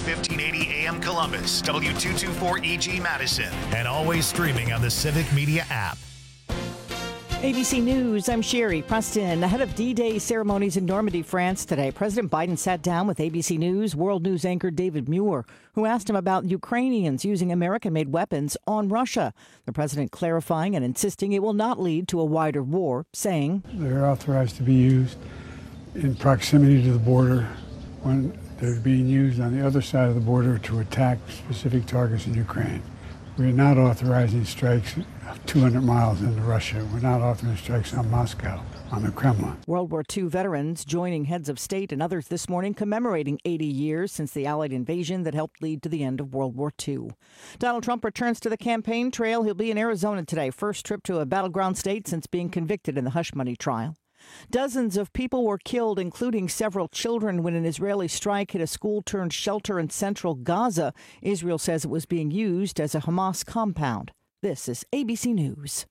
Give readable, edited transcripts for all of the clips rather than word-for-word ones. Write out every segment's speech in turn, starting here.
1580 AM Columbus, W224EG Madison, and always streaming on the Civic Media app. ABC News, I'm Sherry Preston. Ahead of D-Day ceremonies in Normandy, France today, President Biden sat down with ABC News World News anchor David Muir, who asked him about Ukrainians using American-made weapons on Russia. The president clarifying and insisting it will not lead to a wider war, saying they're authorized to be used in proximity to the border when they're being used on the other side of the border to attack specific targets in Ukraine. We're not authorizing strikes 200 miles into Russia. We're not authorizing strikes on Moscow, on the Kremlin. World War II veterans joining heads of state and others this morning commemorating 80 years since the Allied invasion that helped lead to the end of World War II. Donald Trump returns to the campaign trail. He'll be in Arizona today, first trip to a battleground state since being convicted in the hush money trial. Dozens of people were killed, including several children, when an Israeli strike hit a school-turned-shelter in central Gaza. Israel says it was being used as a Hamas compound. This is ABC News.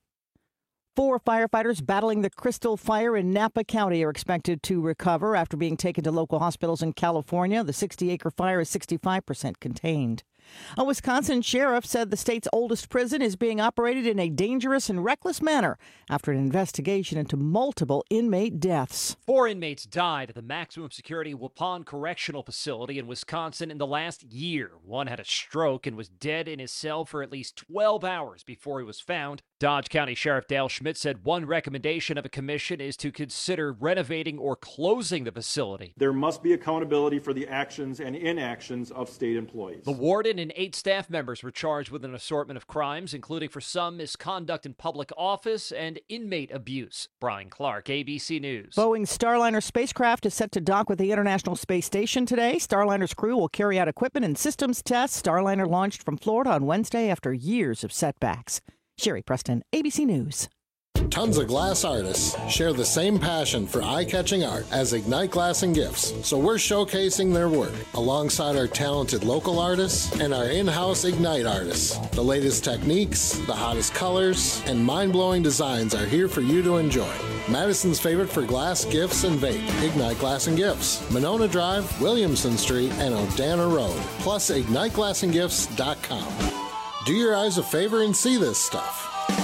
4 firefighters battling the Crystal Fire in Napa County are expected to recover after being taken to local hospitals in California. The 60-acre fire is 65% contained. A Wisconsin sheriff said the state's oldest prison is being operated in a dangerous and reckless manner after an investigation into multiple inmate deaths. 4 inmates died at the maximum security Waupun Correctional Facility in Wisconsin in the last year. One had a stroke and was dead in his cell for at least 12 hours before he was found. Dodge County Sheriff Dale Schmidt said one recommendation of a commission is to consider renovating or closing the facility. There must be accountability for the actions and inactions of state employees. The warden and 8 staff members were charged with an assortment of crimes, including for some misconduct in public office and inmate abuse. Brian Clark, ABC News. Boeing's Starliner spacecraft is set to dock with the International Space Station today. Starliner's crew will carry out equipment and systems tests. Starliner launched from Florida on Wednesday after years of setbacks. Sherry Preston, ABC News. Tons of glass artists share the same passion for eye-catching art as Ignite Glass and Gifts, so we're showcasing their work alongside our talented local artists and our in-house Ignite artists. The latest techniques, the hottest colors, and mind-blowing designs are here for you to enjoy. Madison's favorite for glass, gifts, and vape, Ignite Glass and Gifts, Monona Drive, Williamson Street, and Odana Road, plus IgniteGlassandGifts.com. Do your eyes a favor and see this stuff.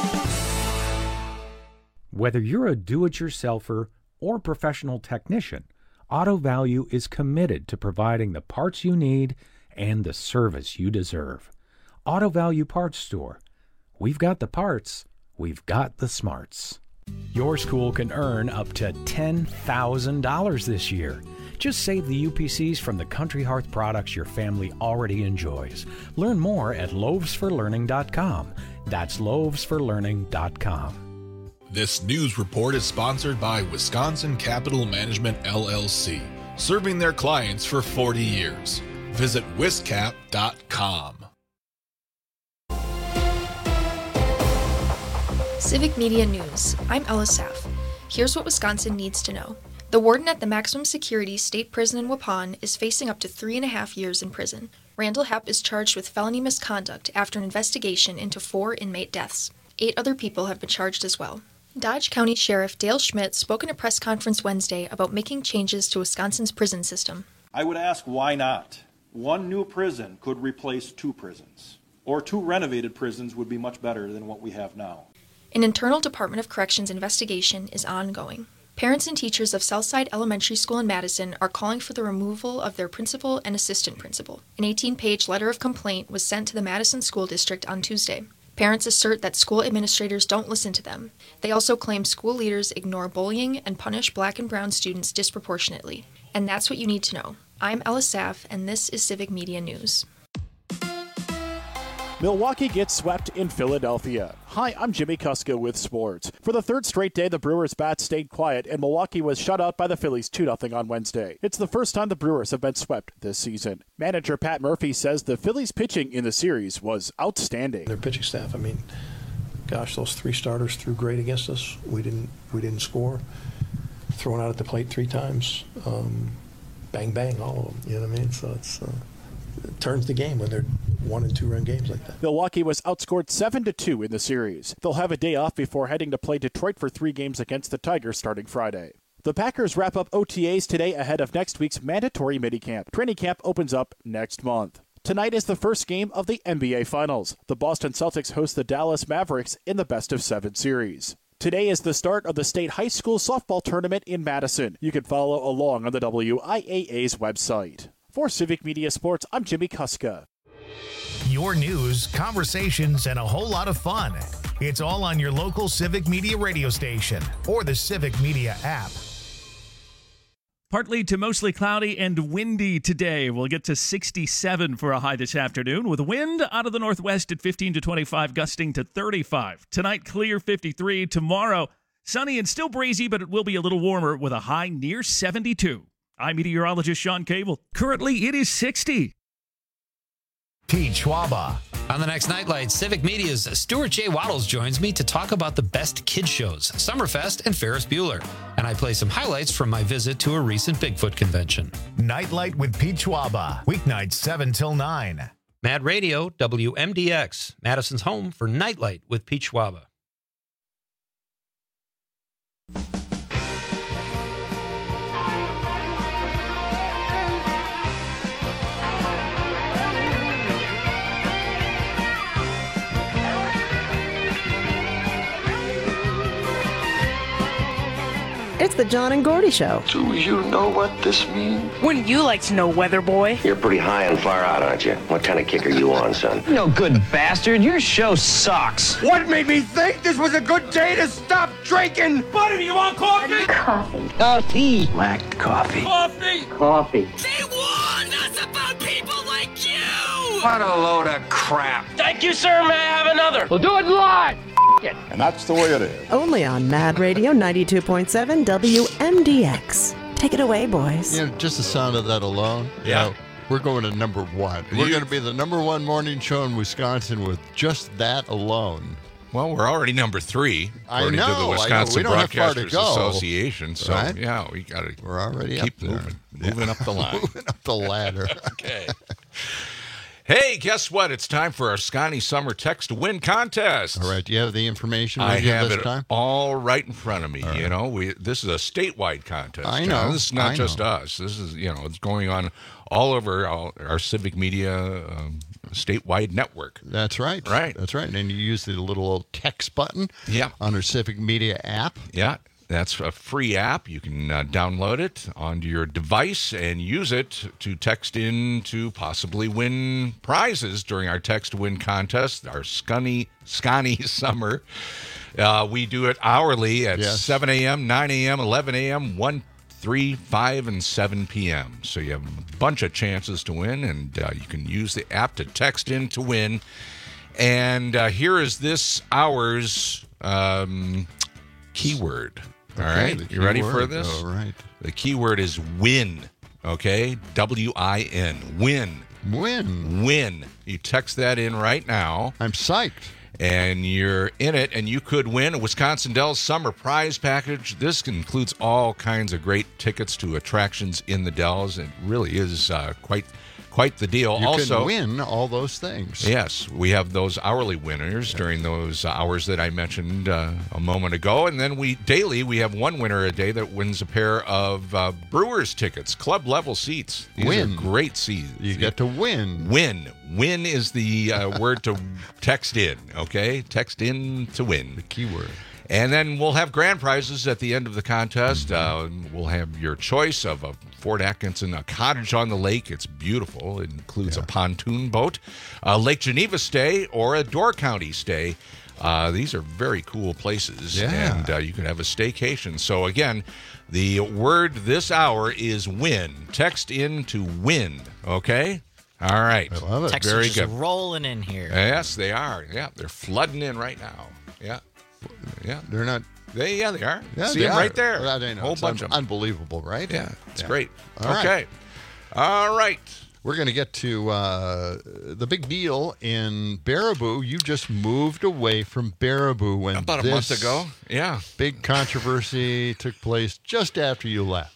Whether you're a do-it-yourselfer or professional technician, Auto Value is committed to providing the parts you need and the service you deserve. Auto Value Parts Store. We've got the parts. We've got the smarts. Your school can earn up to $10,000 this year. Just save the UPCs from the Country Hearth products your family already enjoys. Learn more at loavesforlearning.com. That's loavesforlearning.com. This news report is sponsored by Wisconsin Capital Management, LLC, serving their clients for 40 years. Visit wiscap.com. Civic Media News. I'm Ella Saff. Here's what Wisconsin needs to know. The warden at the maximum security state prison in Waupun is facing up to 3.5 years in prison. Randall Hepp is charged with felony misconduct after an investigation into 4 inmate deaths. 8 other people have been charged as well. Dodge County Sheriff Dale Schmidt spoke in a press conference Wednesday about making changes to Wisconsin's prison system. I would ask, why not? 1 new prison could replace 2 prisons, or 2 renovated prisons would be much better than what we have now. An internal Department of Corrections investigation is ongoing. Parents and teachers of Southside Elementary School in Madison are calling for the removal of their principal and assistant principal. An 18-page letter of complaint was sent to the Madison School District on Tuesday. Parents assert that school administrators don't listen to them. They also claim school leaders ignore bullying and punish black and brown students disproportionately. And that's what you need to know. I'm Ella Saff, and this is Civic Media News. Milwaukee gets swept in Philadelphia. Hi, I'm Jimmy Kuska with sports. For the 3rd straight day, the Brewers' bats stayed quiet, and Milwaukee was shut out by the Phillies 2-0 on Wednesday. It's the first time the Brewers have been swept this season. Manager Pat Murphy says the Phillies' pitching in the series was outstanding. Their pitching staff, those 3 starters threw great against us. We didn't score. Thrown out at the plate 3 times. Bang, bang, all of them. You know what I mean? So it turns the game when they're 1- and 2-run games like that. Milwaukee was outscored 7-2 in the series. They'll have a day off before heading to play Detroit for 3 games against the Tigers starting Friday. The Packers wrap up OTAs today ahead of next week's mandatory minicamp. Training camp opens up next month. Tonight is the first game of the NBA Finals. The Boston Celtics host the Dallas Mavericks in the best-of-7 series. Today is the start of the state high school softball tournament in Madison. You can follow along on the WIAA's website. For Civic Media Sports, I'm Jimmy Kuska. Your news, conversations, and a whole lot of fun. It's all on your local Civic Media radio station or the Civic Media app. Partly to mostly cloudy and windy today. We'll get to 67 for a high this afternoon with wind out of the northwest at 15 to 25, gusting to 35. Tonight, clear 53. Tomorrow, sunny and still breezy, but it will be a little warmer with a high near 72. I'm meteorologist Sean Cable. Currently, it is 60. Pete Schwaba. On the next Nightlight, Civic Media's Stuart J. Waddles joins me to talk about the best kid shows, Summerfest and Ferris Bueller. And I play some highlights from my visit to a recent Bigfoot convention. Nightlight with Pete Schwaba. Weeknights 7 till 9. Mad Radio, WMDX, Madison's home for Nightlight with Pete Schwaba. It's the John and Gordy Show. Do you know what this means? Wouldn't you like to know, Weather Boy? You're pretty high and far out, aren't you? What kind of kick are you on, son? No good bastard. Your show sucks. What made me think this was a good day to stop drinking? Buddy, do you want coffee? Coffee. Coffee. Black coffee. Coffee. Coffee. They warned us about people like you! What a load of crap. Thank you, sir. May I have another? We'll do it live. And that's the way it is. Only on Mad Radio 92.7 WMDX. Take it away, boys. You know, just the sound of that alone. Yeah. You know, we're going to number one. We're going to be the number one morning show in Wisconsin with just that alone. Well, we're already number 3 according to the Wisconsin Broadcasters Association. So, right? Yeah, we got to We're already keep up there. moving up the line. Moving up the ladder. Okay. Hey, guess what? It's time for our Scotty Summer Text to Win contest. All right. Do you have the information I with you have this it time? all right in front of me. All right. You know, this is a statewide contest. I John. know. This is not I just know. us. This is, it's going on all over our Civic Media statewide network. That's right. Right. That's right. And you use the little text button Yeah. on our Civic Media app. Yeah. That's a free app. You can download it onto your device and use it to text in to possibly win prizes during our Text to Win contest, our Scotty Summer. We do it hourly at 7 a.m., 9 a.m., 11 a.m., 1, 3, 5, and 7 p.m. So you have a bunch of chances to win, and you can use the app to text in to win. And here is this hour's keyword. All right, you ready for this? All right. The keyword is win, okay? W-I-N, win. Win. You text that in right now. I'm psyched. And you're in it, and you could win a Wisconsin Dells Summer Prize Package. This includes all kinds of great tickets to attractions in the Dells. It really is quite the deal. You also, can win all those things. Yes, we have those hourly winners during those hours that I mentioned a moment ago. And then we have one winner a day that wins a pair of Brewers tickets, club level seats. These are great seats. You get to win. Win is the word to text in, okay? Text in to win. The keyword. And then we'll have grand prizes at the end of the contest. We'll have your choice of a Fort Atkinson, a cottage on the lake. It's beautiful. It includes a pontoon boat, a Lake Geneva stay, or a Door County stay. These are very cool places, and you can have a staycation. So, again, the word this hour is win. Text in to win, okay? All right. I love it. Texts Very are just good. rolling in here. Yes, they are. Yeah, they're flooding in right now. Yeah. Yeah. They're not. They are. Yeah, See they them are. right there. Well, I know. Whole It's bunch of them. unbelievable, right? Yeah, it's Yeah. great. All right. Okay. All right. We're going to get to the big deal in Baraboo. You just moved away from Baraboo when About a month ago. Yeah. Big controversy took place just after you left.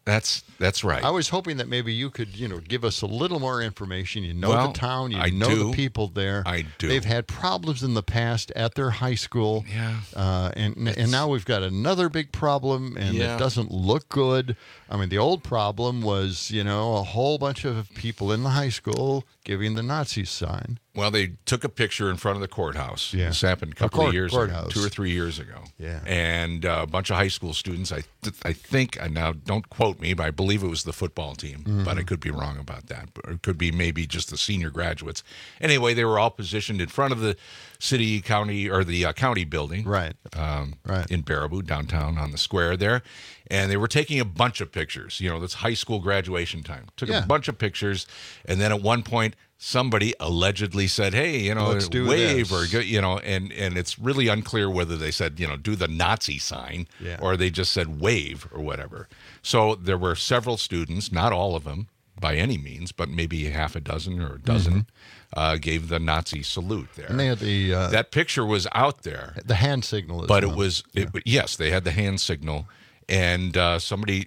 That's right. I was hoping that maybe you could, give us a little more information. You know Well, the town, you I know do. the people there. I do. They've had problems in the past at their high school. Yeah. And now we've got another big problem, and Yeah. it doesn't look good. I mean, the old problem was, a whole bunch of people in the high school giving the Nazi sign. Well, they took a picture in front of the courthouse. Yeah. This happened a couple of years ago, courthouse. 2 or 3 years ago. Yeah. And a bunch of high school students, I think, and now don't quote me, but I believe it was the football team, but I could be wrong about that. Or it could be maybe just the senior graduates. Anyway, they were all positioned in front of the county building. Right. In Baraboo, downtown on the square there. And they were taking a bunch of pictures. That's high school graduation time. Took a bunch of pictures. And then at one point, somebody allegedly said, hey, Let's do wave this. or, and it's really unclear whether they said, do the Nazi sign or they just said wave or whatever. So there were several students, not all of them by any means, but maybe half a dozen or a dozen gave the Nazi salute there. And they had the that picture was out there. The hand signal as But well. yes, they had the hand signal. And somebody,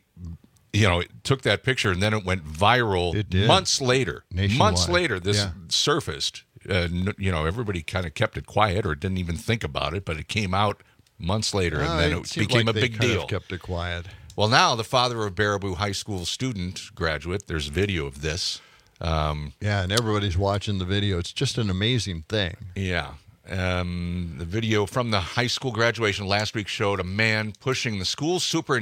took that picture, and then it went viral. It did. Months later. Nationwide. Months later, this Yeah. surfaced. Everybody kind of kept it quiet or didn't even think about it, but it came out months later, and then it seemed became like a they big kind deal. of kept it quiet. Well, now the father of Baraboo High School student graduate, there's video of this. Yeah, and everybody's watching the video. It's just an amazing thing. Yeah. The video from the high school graduation last week showed a man pushing the school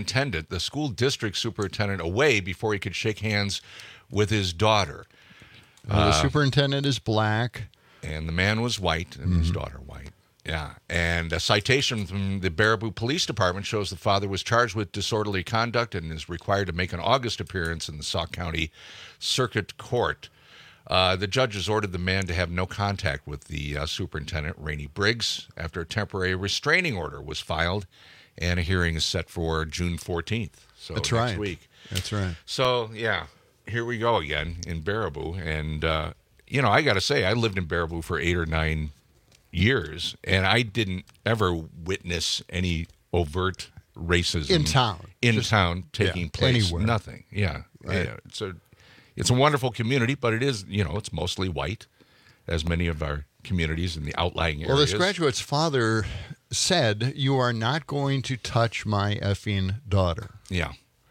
district superintendent away before he could shake hands with his daughter. The superintendent is black. And the man was white and his daughter white. Yeah. And a citation from the Baraboo Police Department shows the father was charged with disorderly conduct and is required to make an August appearance in the Sauk County Circuit Court. The judges ordered the man to have no contact with the superintendent, Rainey Briggs, after a temporary restraining order was filed, and a hearing is set for June 14th. So That's next right. week. That's right. So, yeah, here we go again in Baraboo. And, I got to say, I lived in Baraboo for 8 or 9 years, and I didn't ever witness any overt racism in town taking place. anywhere. Nothing. Yeah. Right. Yeah. It's a wonderful community, but it is, it's mostly white, as many of our communities in the outlying areas. Well, this graduate's father said, "You are not going to touch my effing daughter." Yeah.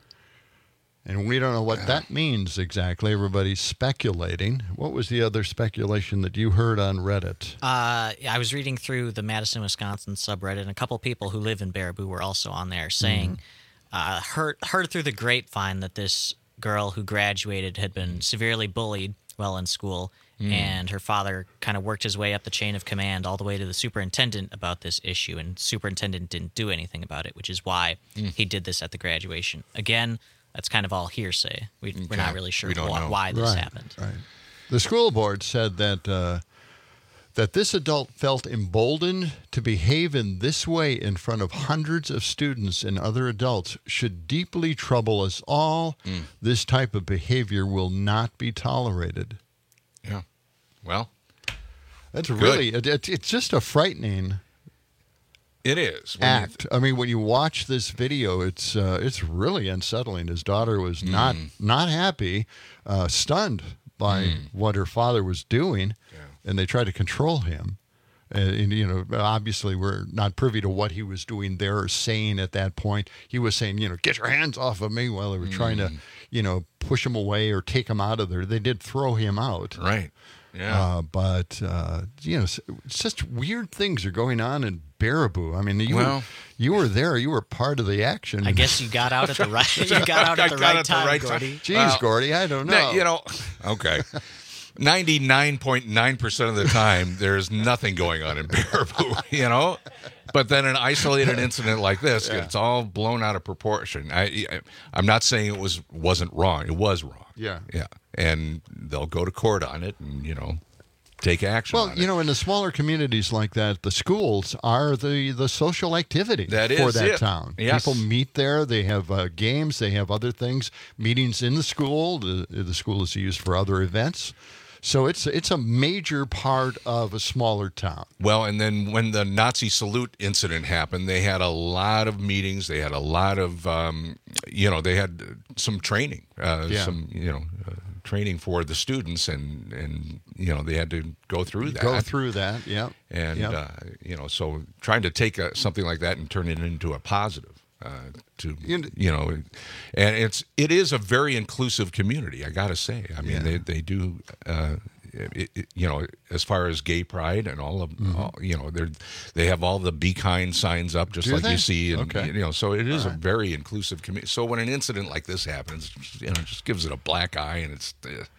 And we don't know what that means exactly. Everybody's speculating. What was the other speculation that you heard on Reddit? I was reading through the Madison, Wisconsin subreddit, and a couple people who live in Baraboo were also on there saying, heard through the grapevine that this girl who graduated had been severely bullied while in school, and her father kind of worked his way up the chain of command all the way to the superintendent about this issue, and superintendent didn't do anything about it, which is why he did this at the graduation. Again, that's kind of all hearsay. We're not really sure why this happened. Right. The school board said that that this adult felt emboldened to behave in this way in front of hundreds of students and other adults should deeply trouble us all. This type of behavior will not be tolerated. Yeah. Well, that's really, it's just a frightening It is. act. I mean, when you watch this video, it's really unsettling. His daughter was not happy, stunned by what her father was doing, and they tried to control him. And, obviously we're not privy to what he was doing there or saying at that point. He was saying, get your hands off of me, while they were trying to, push him away or take him out of there. They did throw him out. Right. Yeah. But it's just weird things are going on in Baraboo. I mean, you were there. You were part of the action. I guess you got out at the right. You got out at the right time, Gordy. Jeez, Gordy, I don't know. Okay. 99.9% of the time, there's nothing going on in Baraboo, But then an isolated incident like this, it's all blown out of proportion. I'm not saying it wasn't wrong. It was wrong. Yeah. Yeah. And they'll go to court on it and, take action on it. In the smaller communities like that, the schools are the social activity for that town. Yes. People meet there. They have games. They have other things, meetings in the school. The school is used for other events. So it's a major part of a smaller town. Well, and then when the Nazi salute incident happened, they had a lot of meetings. They had a lot of, they had some training, training for the students, and they had to go through that. Yeah. And so trying to take something like that and turn it into a positive. And it is a very inclusive community, I got to say. I mean, they do, as far as gay pride and all of, they have all the Be Kind signs up, just you see. And, so it is a very inclusive community. So when an incident like this happens, it just gives it a black eye, and it's,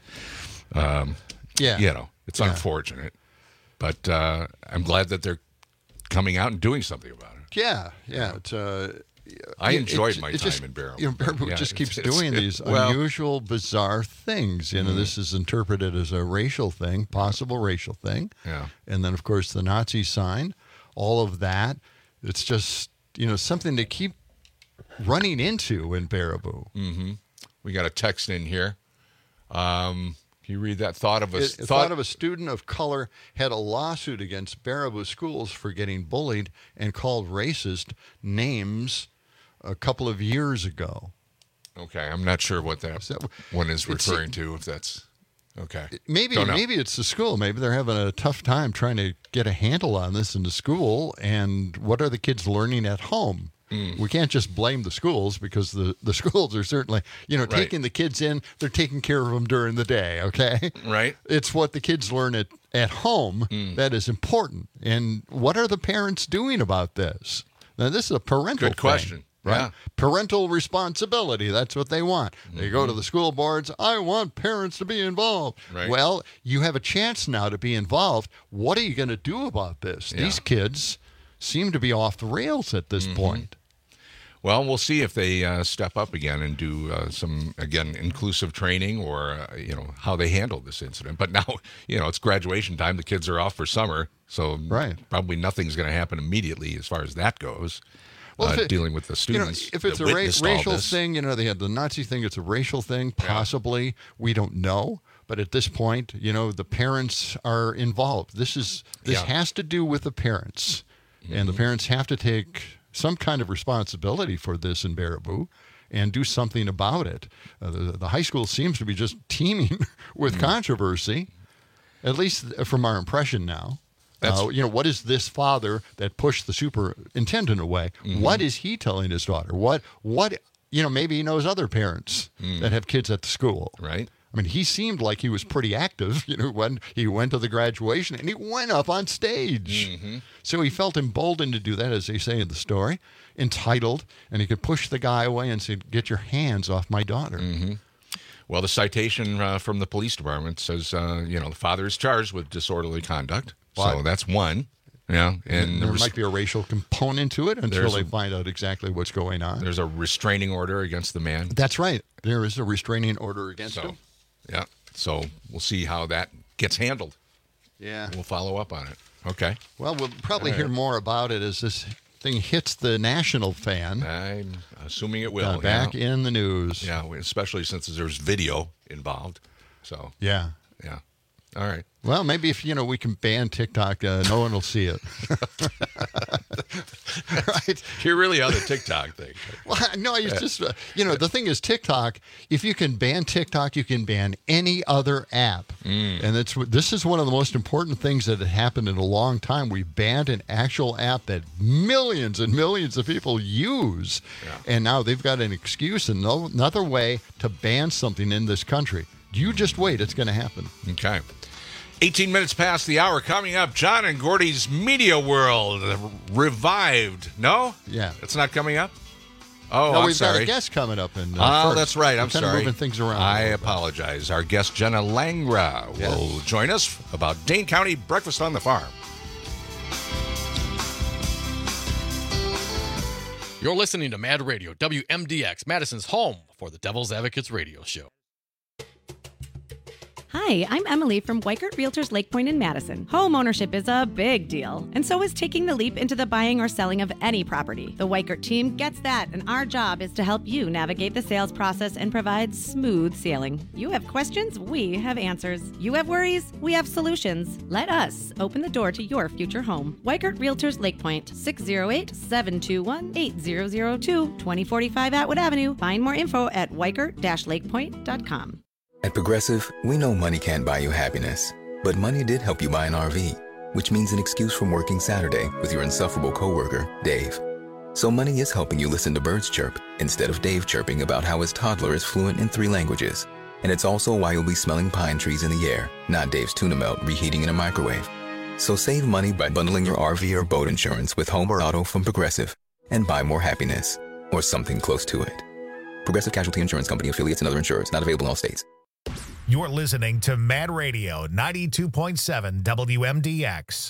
it's unfortunate. But I'm glad that they're coming out and doing something about it. Yeah. It's, I enjoyed my time in Baraboo. Baraboo just keeps doing these unusual, bizarre things. This is interpreted as a racial thing, possible racial thing. Yeah. And then, of course, the Nazi sign, all of that. It's just, something to keep running into in Baraboo. Mm-hmm. We got a text in here. Can you read that? Thought of a student of color had a lawsuit against Baraboo schools for getting bullied and called racist names a couple of years ago. Okay, I'm not sure what that one is referring to, if that's okay. Maybe it's the school. Maybe they're having a tough time trying to get a handle on this in the school, and what are the kids learning at home? We can't just blame the schools, because the schools are certainly, taking the kids in, they're taking care of them during the day, okay? Right. It's what the kids learn at home that is important. And what are the parents doing about this? Now, this is a parental Good question. Thing, right? Yeah. Parental responsibility, that's what they want. They go to the school boards, I want parents to be involved. Right. Well, you have a chance now to be involved. What are you going to do about this? Yeah. These kids seem to be off the rails at this point. Well, we'll see if they step up again and do some, again, inclusive training, or, how they handle this incident. But now, it's graduation time. The kids are off for summer, so probably nothing's going to happen immediately as far as that goes. Well, dealing with the students. If it's a racial thing, they had the Nazi thing, it's a racial thing, possibly. Yeah. We don't know. But at this point, the parents are involved. This has to do with the parents. And the parents have to take some kind of responsibility for this in Baraboo and do something about it. The high school seems to be just teeming with controversy, at least from our impression now. What is this father that pushed the superintendent away? What is he telling his daughter? What maybe he knows other parents that have kids at the school. Right. I mean, he seemed like he was pretty active, when he went to the graduation, and he went up on stage. So he felt emboldened to do that, as they say in the story, entitled, and he could push the guy away and say, get your hands off my daughter. Well, the citation from the police department says, the father is charged with disorderly conduct. So that's one. Yeah, and there might be a racial component to it until they find out exactly what's going on. There's a restraining order against the man. That's right. There is a restraining order against him. Yeah, so we'll see how that gets handled. Yeah. We'll follow up on it. Okay. Well, we'll probably hear more about it as this thing hits the national fan. I'm assuming it will. Back in the news. Yeah, especially since there's video involved. So. Yeah. Yeah. All right. Well, maybe if, we can ban TikTok, no one will see it. Right? You're really on the TikTok thing. Well, no, it's just, the thing is TikTok, if you can ban TikTok, you can ban any other app. And this is one of the most important things that had happened in a long time. We banned an actual app that millions and millions of people use. Yeah. And now they've got an excuse and another way to ban something in this country. You just wait. It's going to happen. Okay. 18 minutes past the hour. Coming up, John and Gordy's Media World revived. No? Yeah. It's not coming up? Oh, no, I'm we've sorry. got a guest coming up. That's right. I'm sorry. Moving things around. I apologize. Our guest, Jenna Langra, will join us about Dane County Breakfast on the Farm. You're listening to Mad Radio, WMDX, Madison's home for the Devil's Advocates radio show. Hi, I'm Emily from Weikert Realtors Lake Point in Madison. Home ownership is a big deal, and so is taking the leap into the buying or selling of any property. The Weikert team gets that, and our job is to help you navigate the sales process and provide smooth sailing. You have questions, we have answers. You have worries, we have solutions. Let us open the door to your future home. Weikert Realtors Lake Point, 608-721-8002, 2045 Atwood Avenue. Find more info at weikert-lakepoint.com. At Progressive, we know money can't buy you happiness, but money did help you buy an RV, which means an excuse from working Saturday with your insufferable coworker, Dave. So money is helping you listen to birds chirp instead of Dave chirping about how his toddler is fluent in 3 languages. And it's also why you'll be smelling pine trees in the air, not Dave's tuna melt reheating in a microwave. So save money by bundling your RV or boat insurance with home or auto from Progressive and buy more happiness, or something close to it. Progressive Casualty Insurance Company, affiliates, and other insurers. Not available in all states. You're listening to Mad Radio 92.7 WMDX.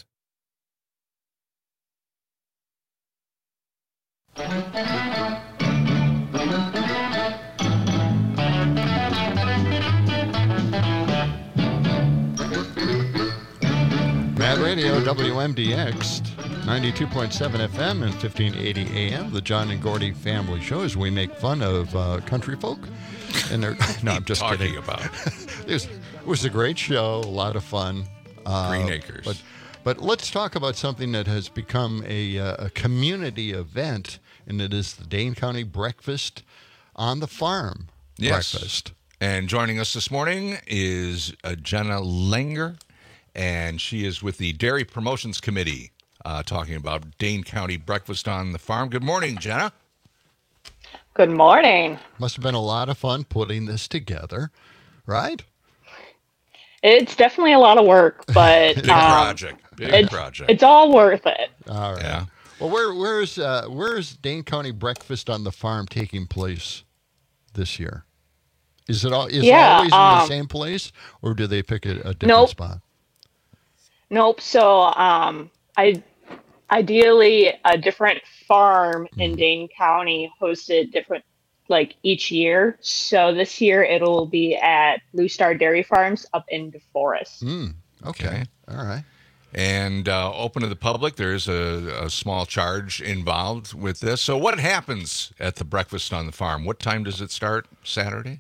Mad Radio, WMDX, 92.7 FM and 1580 AM, the John and Gordy Family Show, as we make fun of country folk. And they're, no, I'm just kidding. About? It was a great show, a lot of fun. Green Acres. But let's talk about something that has become a community event, and it is the Dane County Breakfast on the Farm breakfast. And joining us this morning is Jenna Langer, and she is with the Dairy Promotions Committee, talking about Dane County Breakfast on the Farm. Good morning, Jenna. Good morning. Must have been a lot of fun putting this together, right? It's definitely a lot of work, but Big project. It's all worth it. All right. Yeah. Well, where's Dane County Breakfast on the Farm taking place this year? Is it always in the same place, or do they pick a different spot? Nope. So, ideally, a different farm in Dane County hosted different, each year. So this year it'll be at Blue Star Dairy Farms up in DeForest. Okay. All right. And open to the public. There's a small charge involved with this. So what happens at the Breakfast on the Farm? What time does it start Saturday?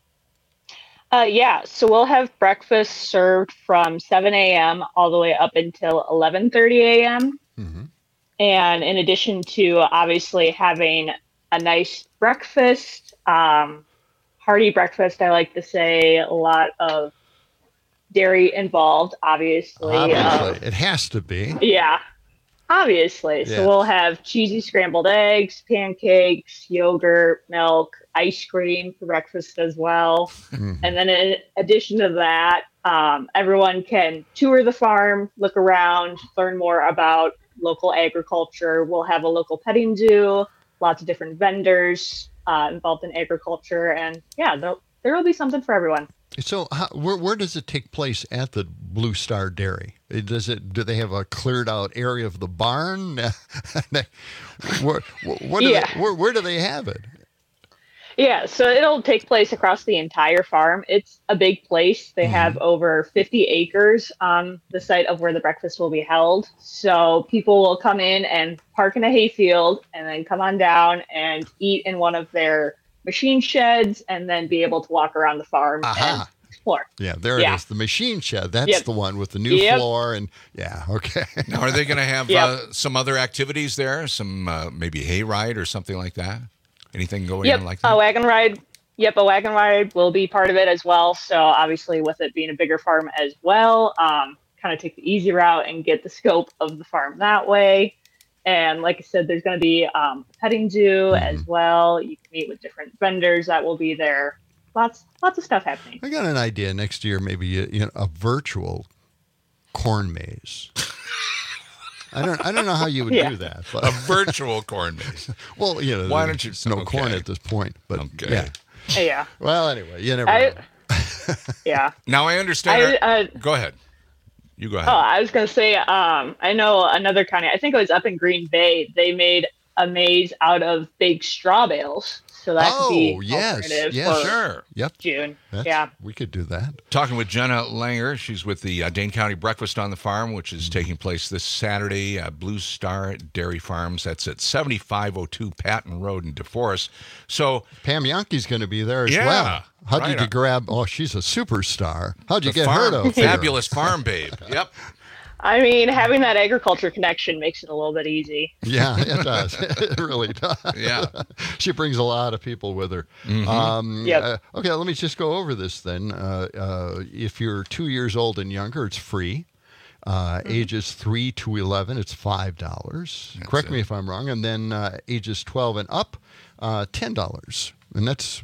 So we'll have breakfast served from 7 a.m. all the way up until 11:30 a.m. Mm-hmm. And in addition to obviously having a nice breakfast, hearty breakfast, I like to say, a lot of dairy involved, obviously. It has to be. Yeah, obviously. Yeah. So we'll have cheesy scrambled eggs, pancakes, yogurt, milk, ice cream for breakfast as well. Mm-hmm. And then in addition to that, everyone can tour the farm, look around, learn more about local agriculture. We'll have a local petting zoo, lots of different vendors involved in agriculture. And yeah, there will be something for everyone. So where does it take place at the Blue Star Dairy? Do they have a cleared out area of the barn? Where do they have it? Yeah, so it'll take place across the entire farm. It's a big place. They have over 50 acres on the site of where the breakfast will be held. So people will come in and park in a hayfield and then come on down and eat in one of their machine sheds and then be able to walk around the farm and explore. Yeah, there it is, the machine shed. That's the one with the new floor. And okay. Now, are they going to have some other activities there? Some maybe a hayride or something like that? Anything going on like that? A wagon ride. Yep, a wagon ride will be part of it as well. So obviously with it being a bigger farm as well, kind of take the easy route and get the scope of the farm that way. And like I said, there's going to be a petting zoo as well. You can meet with different vendors that will be there. Lots of stuff happening. I got an idea next year, maybe a virtual corn maze. I don't know how you would do that. But. A virtual corn maze. Well, why don't you? No corn at this point, but yeah. Well, anyway, you never know. Yeah. Now I understand. Go ahead. You go ahead. Oh, I was going to say, I know another county, I think it was up in Green Bay, they made a maze out of big straw bales. So that could be alternative for sure. Yep. June. Yeah. We could do that. Talking with Jenna Langer. She's with the Dane County Breakfast on the Farm, which is taking place this Saturday. Blue Star Dairy Farms. That's at 7502 Patton Road in DeForest. So Pam Yankey's going to be there as well. How did you grab? Oh, she's a superstar. How'd you get her to? Fabulous farm babe. Yep. I mean, having that agriculture connection makes it a little bit easy. Yeah, it does. It really does. Yeah. She brings a lot of people with her. Okay, let me just go over this then. If you're 2 years old and younger, it's free. Ages 3 to 11, it's $5. Correct me if I'm wrong. And then ages 12 and up, $10. And that's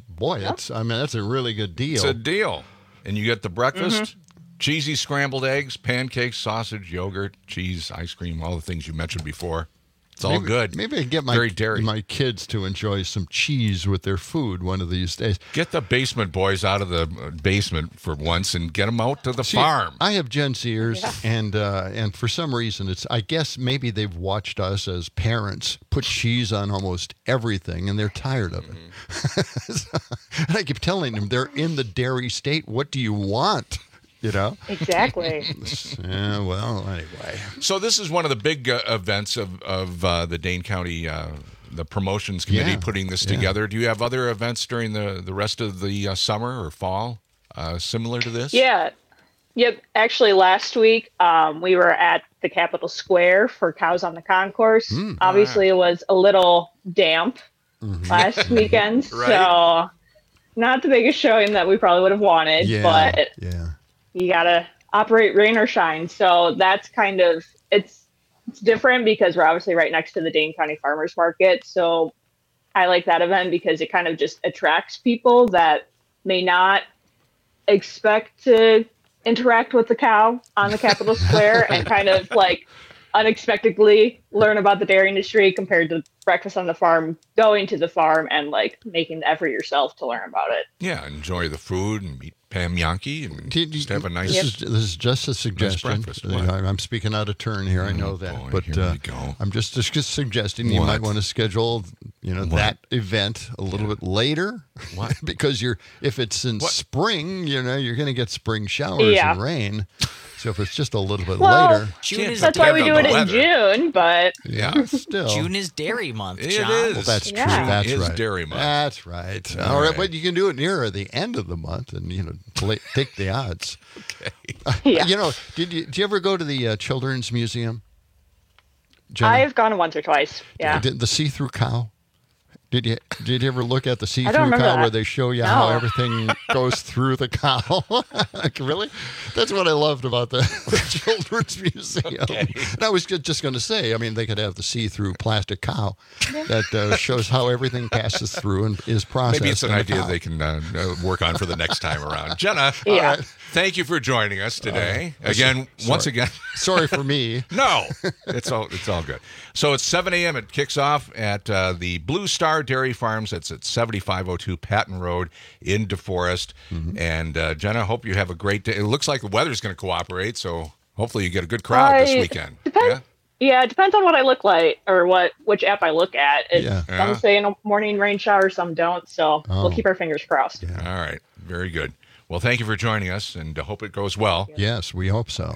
a really good deal. It's a deal. And you get the breakfast, cheesy scrambled eggs, pancakes, sausage, yogurt, cheese, ice cream, all the things you mentioned before. It's all good. Maybe I can get my kids to enjoy some cheese with their food one of these days. Get the basement boys out of the basement for once and get them out to the farm. I have Gen Zers, and for some reason, I guess maybe they've watched us as parents put cheese on almost everything, and they're tired of it. And I keep telling them, they're in the dairy state. What do you want? You know? Exactly. Yeah, well, anyway. So this is one of the big events of the Dane County, the promotions committee putting this together. Do you have other events during the rest of the summer or fall similar to this? Yeah. Yep. Actually, last week we were at the Capitol Square for Cows on the Concourse. Obviously, it was a little damp last weekend, so not the biggest showing that we probably would have wanted, but you got to operate rain or shine. So that's kind of, it's different because we're obviously right next to the Dane County Farmers Market. So I like that event because it kind of just attracts people that may not expect to interact with the cow on the Capitol Square and kind of like unexpectedly learn about the dairy industry compared to breakfast on the farm, going to the farm and like making the effort yourself to learn about it. Yeah, enjoy the food and meet Pam Yankee and just have a nice. This is just a suggestion. I'm speaking out of turn here. I know that, but I'm just suggesting you might want to schedule, that event a little bit later. What? Because if it's in spring, you're going to get spring showers and rain. So if it's just a little bit later, that's why we do it in June. But still, June is dairy month. It John. is. Well, that's true. Yeah. That's It is right. dairy month. That's right. All right, but you can do it nearer the end of the month, and take the odds. Yeah. Did you ever go to the Children's Museum? Jenna? I've gone once or twice. Yeah. The see-through cow. Did you ever look at the see-through remember cow that. where they show you how everything goes through the cow? Really? That's what I loved about the Children's Museum. And I was just going to say, they could have the see-through plastic cow that shows how everything passes through and is processed. Maybe it's an in a idea cow. they can work on for the next time around. Jenna, thank you for joining us today. Once again. Sorry for me. No, it's all good. So it's 7 a.m. It kicks off at the Blue Star Dairy Farms. It's at 7502 Patton Road in DeForest. And Jenna, hope you have a great day. It looks like the weather's going to cooperate, so hopefully you get a good crowd this weekend. Yeah, it depends on what I look like or which app I look at. Some say a morning rain shower, some don't. So we'll keep our fingers crossed. All right, very good. Well, thank you for joining us, and hope it goes well. Yes, we hope so.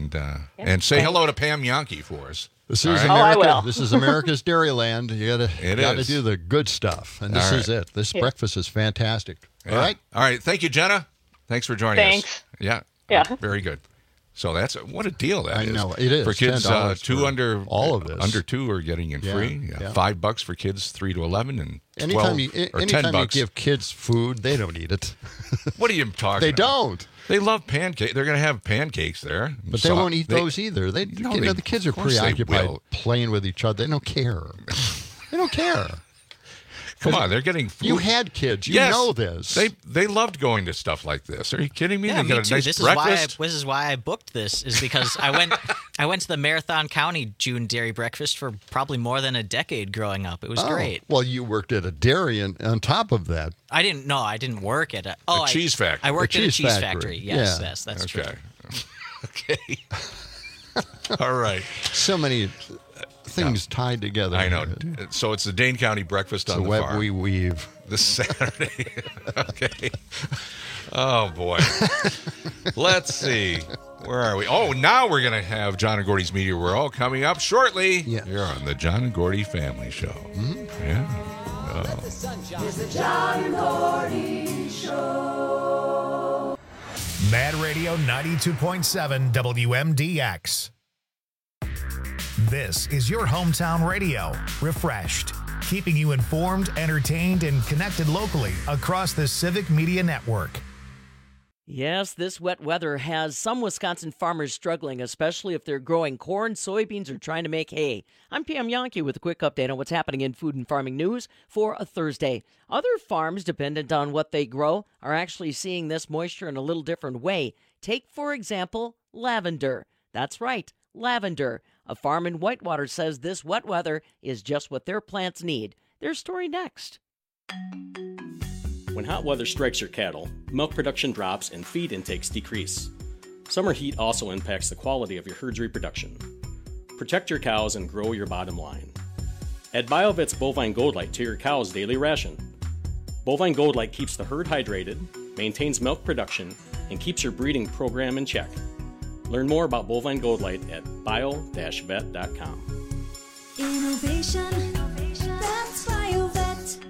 And say hello to Pam Yankee for us. This is America. America. I will. This is America's Dairyland. You gotta do the good stuff, and this is it. This breakfast is fantastic. All right. Thank you, Jenna. Thanks for joining us. Yeah. Very good. So what a deal that is. I know it is for kids. $10 under all of this. Under 2 are getting in free. $5 for kids 3 to 11, and anytime $10. you give kids food, they don't eat it. What are you talking? They about? don't. They love pancakes. They're going to have pancakes there, but they won't eat those either. The kids are preoccupied playing with each other. They don't care. They don't care. Come on, they're getting food. You had kids. You know this. They loved going to stuff like this. Are you kidding me? Yeah, they got a nice this breakfast. This is why I booked this, is because I went to the Marathon County June dairy breakfast for probably more than a decade growing up. It was great. Well, you worked at a dairy on top of that. I didn't work at a cheese factory. I worked at a cheese factory. Yes, Yeah. yes, that's true. Okay. All right. So many Everything's tied together. I know. So it's the Dane County Breakfast on the web Farm. we weave. This Saturday. Okay. Oh, boy. Let's see. Where are we? Oh, now we're going to have John and Gordy's Media World coming up shortly. Yeah. You're on the John and Gordy Family Show. Mm-hmm. Yeah. Oh. It's the John and Gordy Show. Mad Radio 92.7 WMDX. This is your hometown radio. Refreshed. Keeping you informed, entertained, and connected locally across the Civic Media Network. Yes, this wet weather has some Wisconsin farmers struggling, especially if they're growing corn, soybeans, or trying to make hay. I'm Pam Yankee with a quick update on what's happening in food and farming news for a Thursday. Other farms dependent on what they grow are actually seeing this moisture in a little different way. Take, for example, lavender. That's right, lavender. A farm in Whitewater says this wet weather is just what their plants need. Their story next. When hot weather strikes your cattle, milk production drops and feed intakes decrease. Summer heat also impacts the quality of your herd's reproduction. Protect your cows and grow your bottom line. Add BioVet's Bovine Gold Light to your cow's daily ration. Bovine Gold Light keeps the herd hydrated, maintains milk production, and keeps your breeding program in check. Learn more about Bovine Gold Light at bio-vet.com. Innovation, that's BioVet.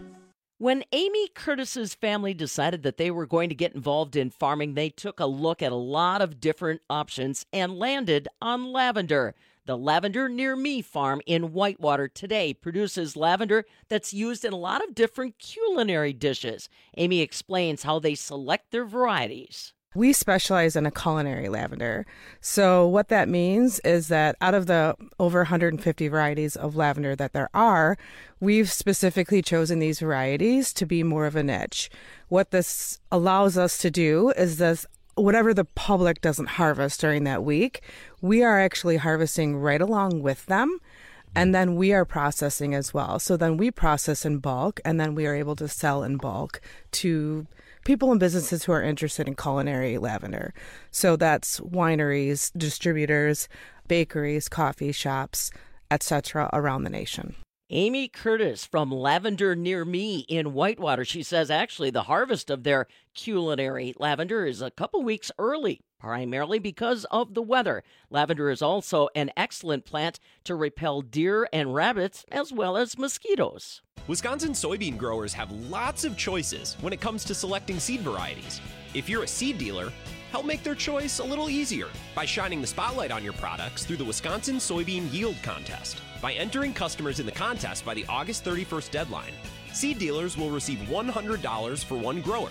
When Amy Curtis's family decided that they were going to get involved in farming, they took a look at a lot of different options and landed on lavender. The Lavender Near Me farm in Whitewater today produces lavender that's used in a lot of different culinary dishes. Amy explains how they select their varieties. We specialize in a culinary lavender. So what that means is that out of the over 150 varieties of lavender that there are, we've specifically chosen these varieties to be more of a niche. What this allows us to do is this, whatever the public doesn't harvest during that week, we are actually harvesting right along with them. And then we are processing as well. So then we process in bulk, and then we are able to sell in bulk to people and businesses who are interested in culinary lavender. So that's wineries, distributors, bakeries, coffee shops, etc. around the nation. Amy Curtis from Lavender Near Me in Whitewater. She says actually the harvest of their culinary lavender is a couple weeks early, primarily because of the weather. Lavender is also an excellent plant to repel deer and rabbits, as well as mosquitoes. Wisconsin soybean growers have lots of choices when it comes to selecting seed varieties. If you're a seed dealer, help make their choice a little easier by shining the spotlight on your products through the Wisconsin Soybean Yield Contest. By entering customers in the contest by the August 31st deadline, seed dealers will receive $100 for one grower,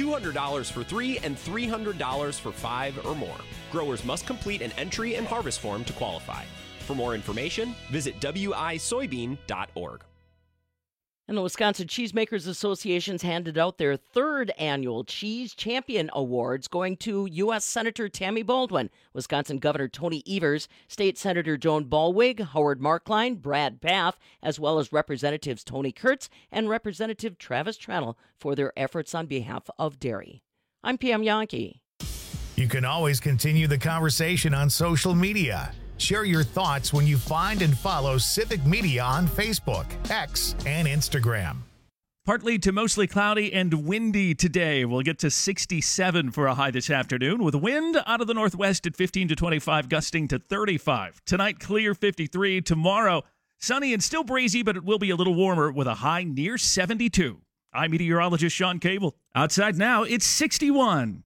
$200 for 3, and $300 for 5 or more. Growers must complete an entry and harvest form to qualify. For more information, visit wisoybean.org. And the Wisconsin Cheesemakers Association's handed out their 3rd annual Cheese Champion Awards, going to U.S. Senator Tammy Baldwin, Wisconsin Governor Tony Evers, State Senator Joan Ballwig, Howard Markline, Brad Bath, as well as Representatives Tony Kurtz and Representative Travis Tranel for their efforts on behalf of dairy. I'm Pam Yankee. You can always continue the conversation on social media. Share your thoughts when you find and follow Civic Media on Facebook, X, and Instagram. Partly to mostly cloudy and windy today. We'll get to 67 for a high this afternoon, with wind out of the northwest at 15 to 25, gusting to 35. Tonight, clear 53. Tomorrow, sunny and still breezy, but it will be a little warmer with a high near 72. I'm meteorologist Sean Cable. Outside now, it's 61.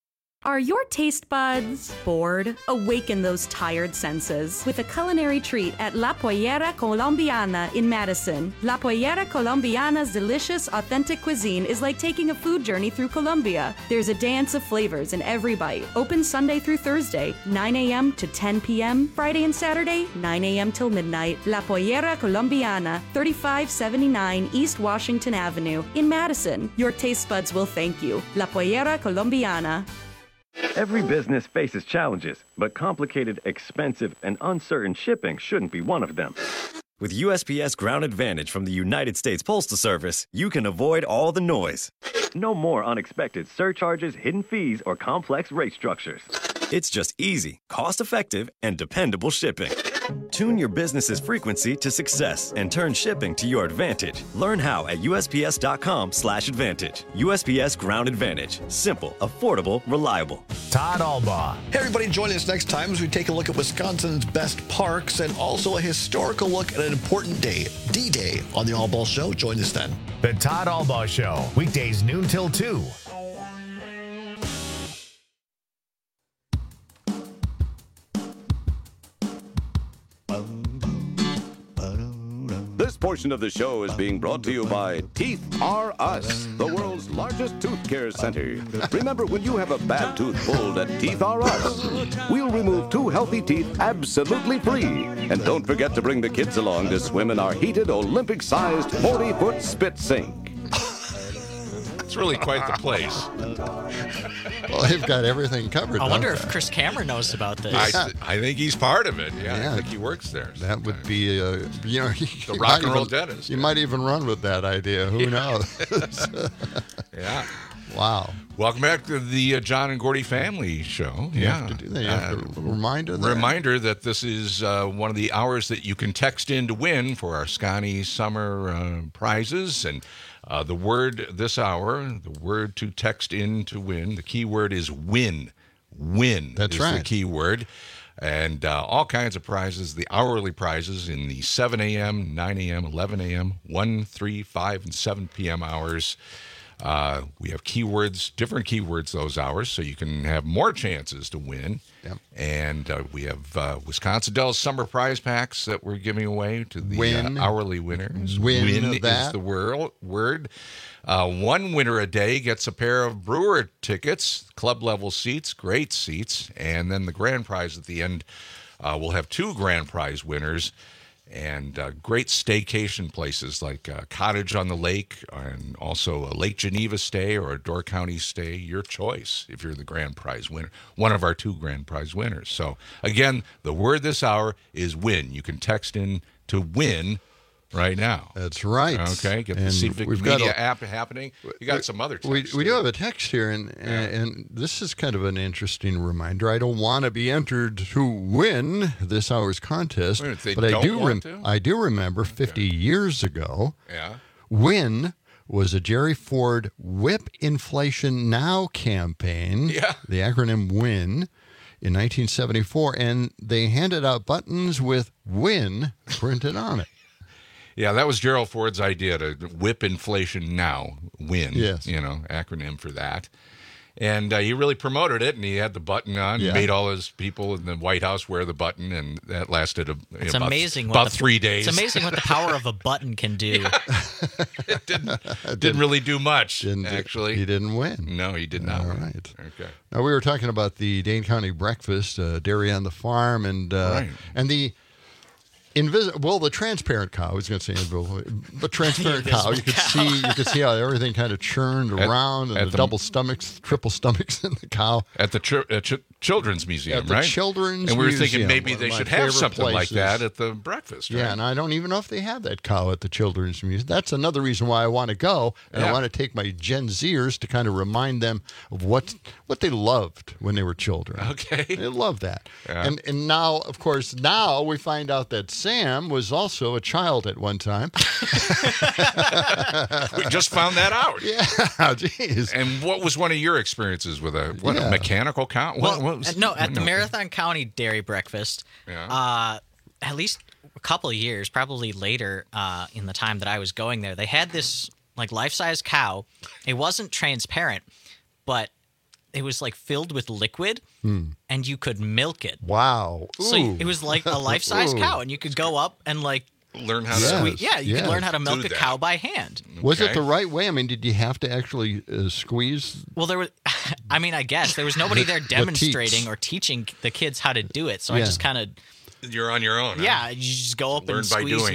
Are your taste buds bored? Awaken those tired senses with a culinary treat at La Pollera Colombiana in Madison. La Pollera Colombiana's delicious, authentic cuisine is like taking a food journey through Colombia. There's a dance of flavors in every bite. Open Sunday through Thursday, 9 a.m. to 10 p.m. Friday and Saturday, 9 a.m. till midnight. La Pollera Colombiana, 3579 East Washington Avenue in Madison. Your taste buds will thank you. La Pollera Colombiana. Every business faces challenges, but complicated, expensive, and uncertain shipping shouldn't be one of them. With USPS Ground Advantage from the United States Postal Service, you can avoid all the noise. No more unexpected surcharges, hidden fees, or complex rate structures. It's just easy, cost-effective, and dependable shipping. Tune your business's frequency to success and turn shipping to your advantage. Learn how at USPS.com/advantage. USPS Ground Advantage. Simple, affordable, reliable. Todd Albaugh. Hey, everybody, join us next time as we take a look at Wisconsin's best parks and also a historical look at an important day, D-Day, on the Albaugh Show. Join us then. The Todd Albaugh Show, weekdays noon till 2. This portion of the show is being brought to you by Teeth R Us, the world's largest tooth care center. Remember, when you have a bad tooth pulled at Teeth R Us, we'll remove 2 healthy teeth absolutely free. And don't forget to bring the kids along to swim in our heated Olympic-sized 40-foot spit sink. It's really quite the place. Well, they've got everything covered. I wonder if Chris Cameron knows about this. I think he's part of it. Yeah, I think he works there. That would be, the rock and roll dentist. You might even run with that idea. Who knows? Yeah. Wow. Welcome back to the John and Gordy Family Show. You have to do that. You have to reminder that this is one of the hours that you can text in to win for our Scotty Summer prizes. And the word this hour, the word to text in to win, the key word is win. Win. That's right. The key word. And all kinds of prizes, the hourly prizes in the 7 a.m., 9 a.m., 11 a.m., 1, 3, 5, and 7 p.m. hours. We have keywords, different keywords those hours, so you can have more chances to win. Yep. And we have Wisconsin Dells summer prize packs that we're giving away to the hourly winners. Win is the word. One winner a day gets a pair of Brewer tickets, club level seats, great seats. And then the grand prize at the end, we'll have 2 grand prize winners. And great staycation places like Cottage on the Lake and also a Lake Geneva stay or a Door County stay, your choice if you're the grand prize winner, one of our 2 grand prize winners. So, again, the word this hour is win. You can text in to win right now. That's right. Okay, get the Civic Media app happening. You got some other texts. We do have a text here, and this is kind of an interesting reminder. I don't want to be entered to win this hour's contest, but I do remember 50 years ago, win was a Jerry Ford Whip Inflation Now campaign, the acronym WIN, in 1974, and they handed out buttons with WIN printed on it. Yeah, that was Gerald Ford's idea to whip inflation now, win. Yes. Acronym for that. And he really promoted it, and he had the button on. He made all his people in the White House wear the button, and that lasted about 3 days. It's amazing what the power of a button can do. It didn't really do much, actually. He didn't win. No, he did not win. Right. Okay. Now, we were talking about the Dane County breakfast, Dairy on the Farm, and the the transparent cow. I was going to say invisible, but transparent cow. You could see how everything kind of churned around, and the double stomachs, triple stomachs in the cow at the Children's Museum, right? Children's and we were Museum, thinking maybe they should have something like that at the breakfast. Right? Yeah, and I don't even know if they have that cow at the Children's Museum. That's another reason why I want to go, and I want to take my Gen Zers to kind of remind them of what they loved when they were children. Okay, they love that. Yeah. And now, of course, we find out that Sam was also a child at one time. We just found that out. Yeah, jeez. And what was one of your experiences with a mechanical cow? At the Marathon County Dairy Breakfast, at least a couple of years, probably later in the time that I was going there, they had this like life-size cow. It wasn't transparent, but it was like filled with liquid, and you could milk it. Wow! So it was like a life-size cow, and you could go up and like learn how to could learn how to milk a cow by hand. Was it the right way? I mean, did you have to actually squeeze? Well, there was. I mean, I guess there was nobody there demonstrating or teaching the kids how to do it. So I just kind of. You're on your own. Yeah, huh? you just go up Learn and by doing.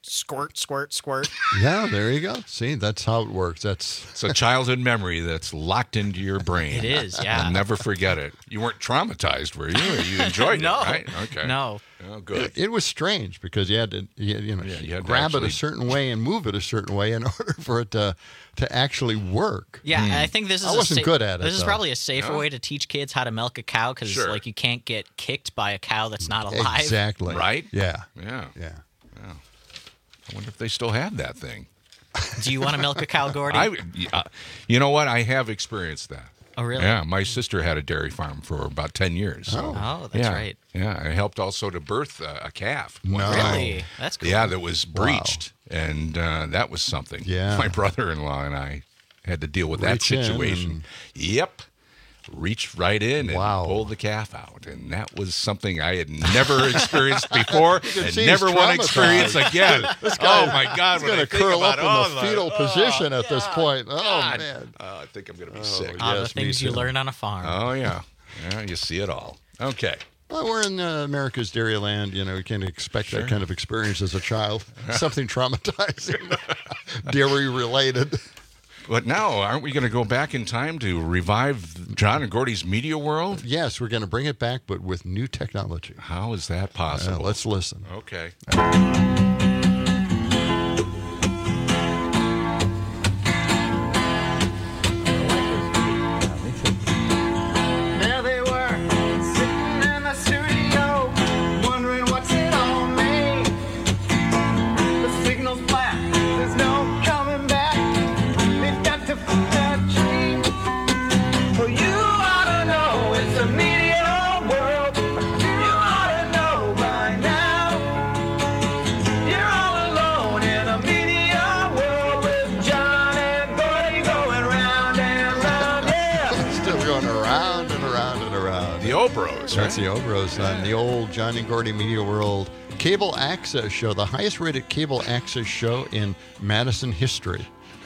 squirt, squirt, squirt. Yeah, there you go. See, that's how it works. It's a childhood memory that's locked into your brain. It is, yeah. You'll never forget it. You weren't traumatized, were you? You enjoyed No. it, right? Okay. No. Oh, good. It was strange because you had to, you had to grab it actually- a certain way and move it a certain way in order for it to actually work. Yeah, and I think this is I wasn't good at it. This is though. probably a safer No? way to teach kids how to milk a cow because Sure. like you can't get kicked by a cow that's not alive. Exactly. Right? Yeah. Yeah. Yeah. I wonder if they still have that thing. Do you want to milk a cow, Gordy? You know what? I have experienced that. Oh, really? Yeah, my sister had a dairy farm for about 10 years. So, Oh, that's yeah, right. Yeah, I helped also to birth a calf. No. Really? That's cool. Yeah, that was breached, and that was something. Yeah. My brother-in-law and I had to deal with that Reach in situation. Yep. Reached right in and pulled the calf out, and that was something I had never experienced before and see never he's want to experience traumatized. again. This guy- Oh my God! He's when I going to think curl about up in the all fetal position at this point. Oh, God. man. I think I'm going to be sick. All yes, the me things you too. learn on a farm. Oh yeah, yeah. You see it all. Okay. Well, we're in America's Dairyland. You know, you can't expect Sure. that kind of experience as a child. Something traumatizing, dairy-related. But now, aren't we going to go back in time to revive John and Gordy's Media World? Yes, we're going to bring it back, but with new technology. How is that possible? Let's listen. Okay. There they were, sitting in the studio, wondering what's it all mean. The signal's flat, there's no coming back. They've got to flip that tree. Well, you ought to know it's a media world. You ought to know by now. You're all alone in a media world with John and Gordy going round and round. Yeah. Still going around and around and around. The Obros, right? That's the Obros on the old John and Gordy Media World cable access show, the highest-rated cable access show in Madison history.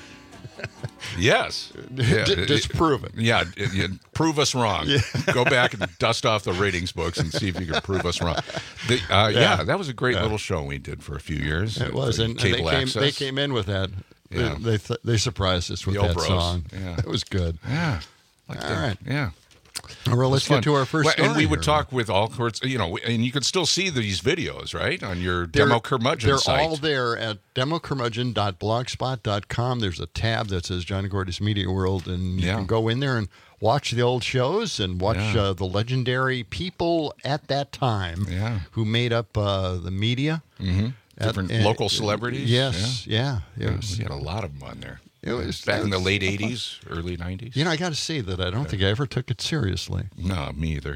Yes. Yeah. Disprove it. Yeah, prove us wrong. Go back and dust off the ratings books and see if you can prove us wrong. Yeah, that was a great little show we did for a few years. It was, and cable they access. came in with that. Yeah. They surprised us with The that Obros. song. Yeah. It was good. Yeah. All right. Yeah. Well, let's get to our first story. And we would here. talk with all sorts, and you can still see these videos, right, on your Demo Curmudgeon site. They're all there at democurmudgeon.blogspot.com. There's a tab that says John and Gordy's Media World, and you can go in there and watch the old shows and watch the legendary people at that time who made up the media. Mm-hmm. Different local celebrities. Yes, yeah. We had a lot of them on there. It was back in the late 80s, early 90s. You know, I got to say that I don't think I ever took it seriously. No, me either.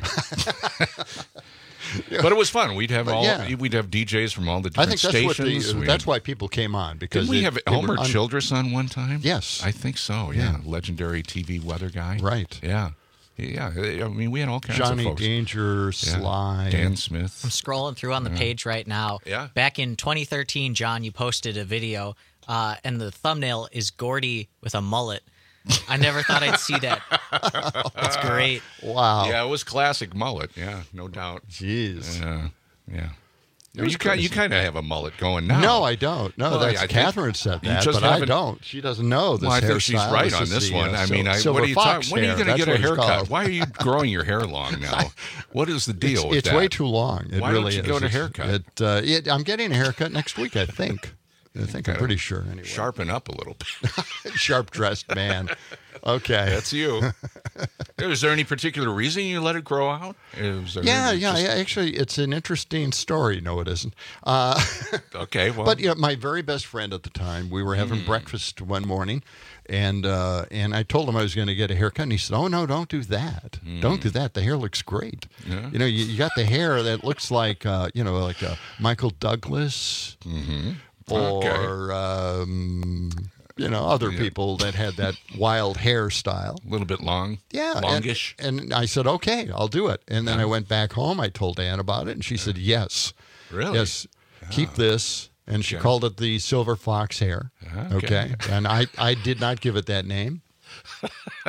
But it was fun. We'd have we'd have DJs from all the different I think stations. that's why people came on, because didn't we have Elmer Childress on one time? Yes, I think so. Yeah, legendary TV weather guy. Right. Yeah. Yeah, I mean, we had all kinds Johnny of folks. Danger, Sly, Dan Smith. I'm scrolling through on the page right now. Yeah. Back in 2013, John, you posted a video, and the thumbnail is Gordy with a mullet. I never thought I'd see that. That's great. Wow. Yeah, it was classic mullet. Yeah, no doubt. Jeez. Yeah. You kind of have a mullet going now. No, I don't. No, Well, that's I think Catherine said you that, just but I haven't- don't. She doesn't know this Well, I think hairstyle. she's right on this one. I mean, what are you talking? When are you going to get a haircut? Why are you growing your hair long now? What is the deal with it's that? way too long. It Why really don't you is. go to haircut? I'm getting a haircut next week, I think. I'm pretty sure. Anyway, Sharpen up a little bit. Sharp dressed man. Okay, that's you. Is there any particular reason you let it grow out? Yeah. Actually, it's an interesting story. No, it isn't. Okay, well, but my very best friend at the time, we were having breakfast one morning, and I told him I was going to get a haircut, and he said, "Oh no, don't do that. Don't do that. The hair looks great. Yeah. You got the hair that looks like like a Michael Douglas, or other people that had that wild hairstyle, a little bit long, longish." And I said, "Okay, I'll do it." And then I went back home. I told Ann about it, and she said, "Yes, really, yes, keep this." And she called it the Silver Fox hair. Okay. And I did not give it that name.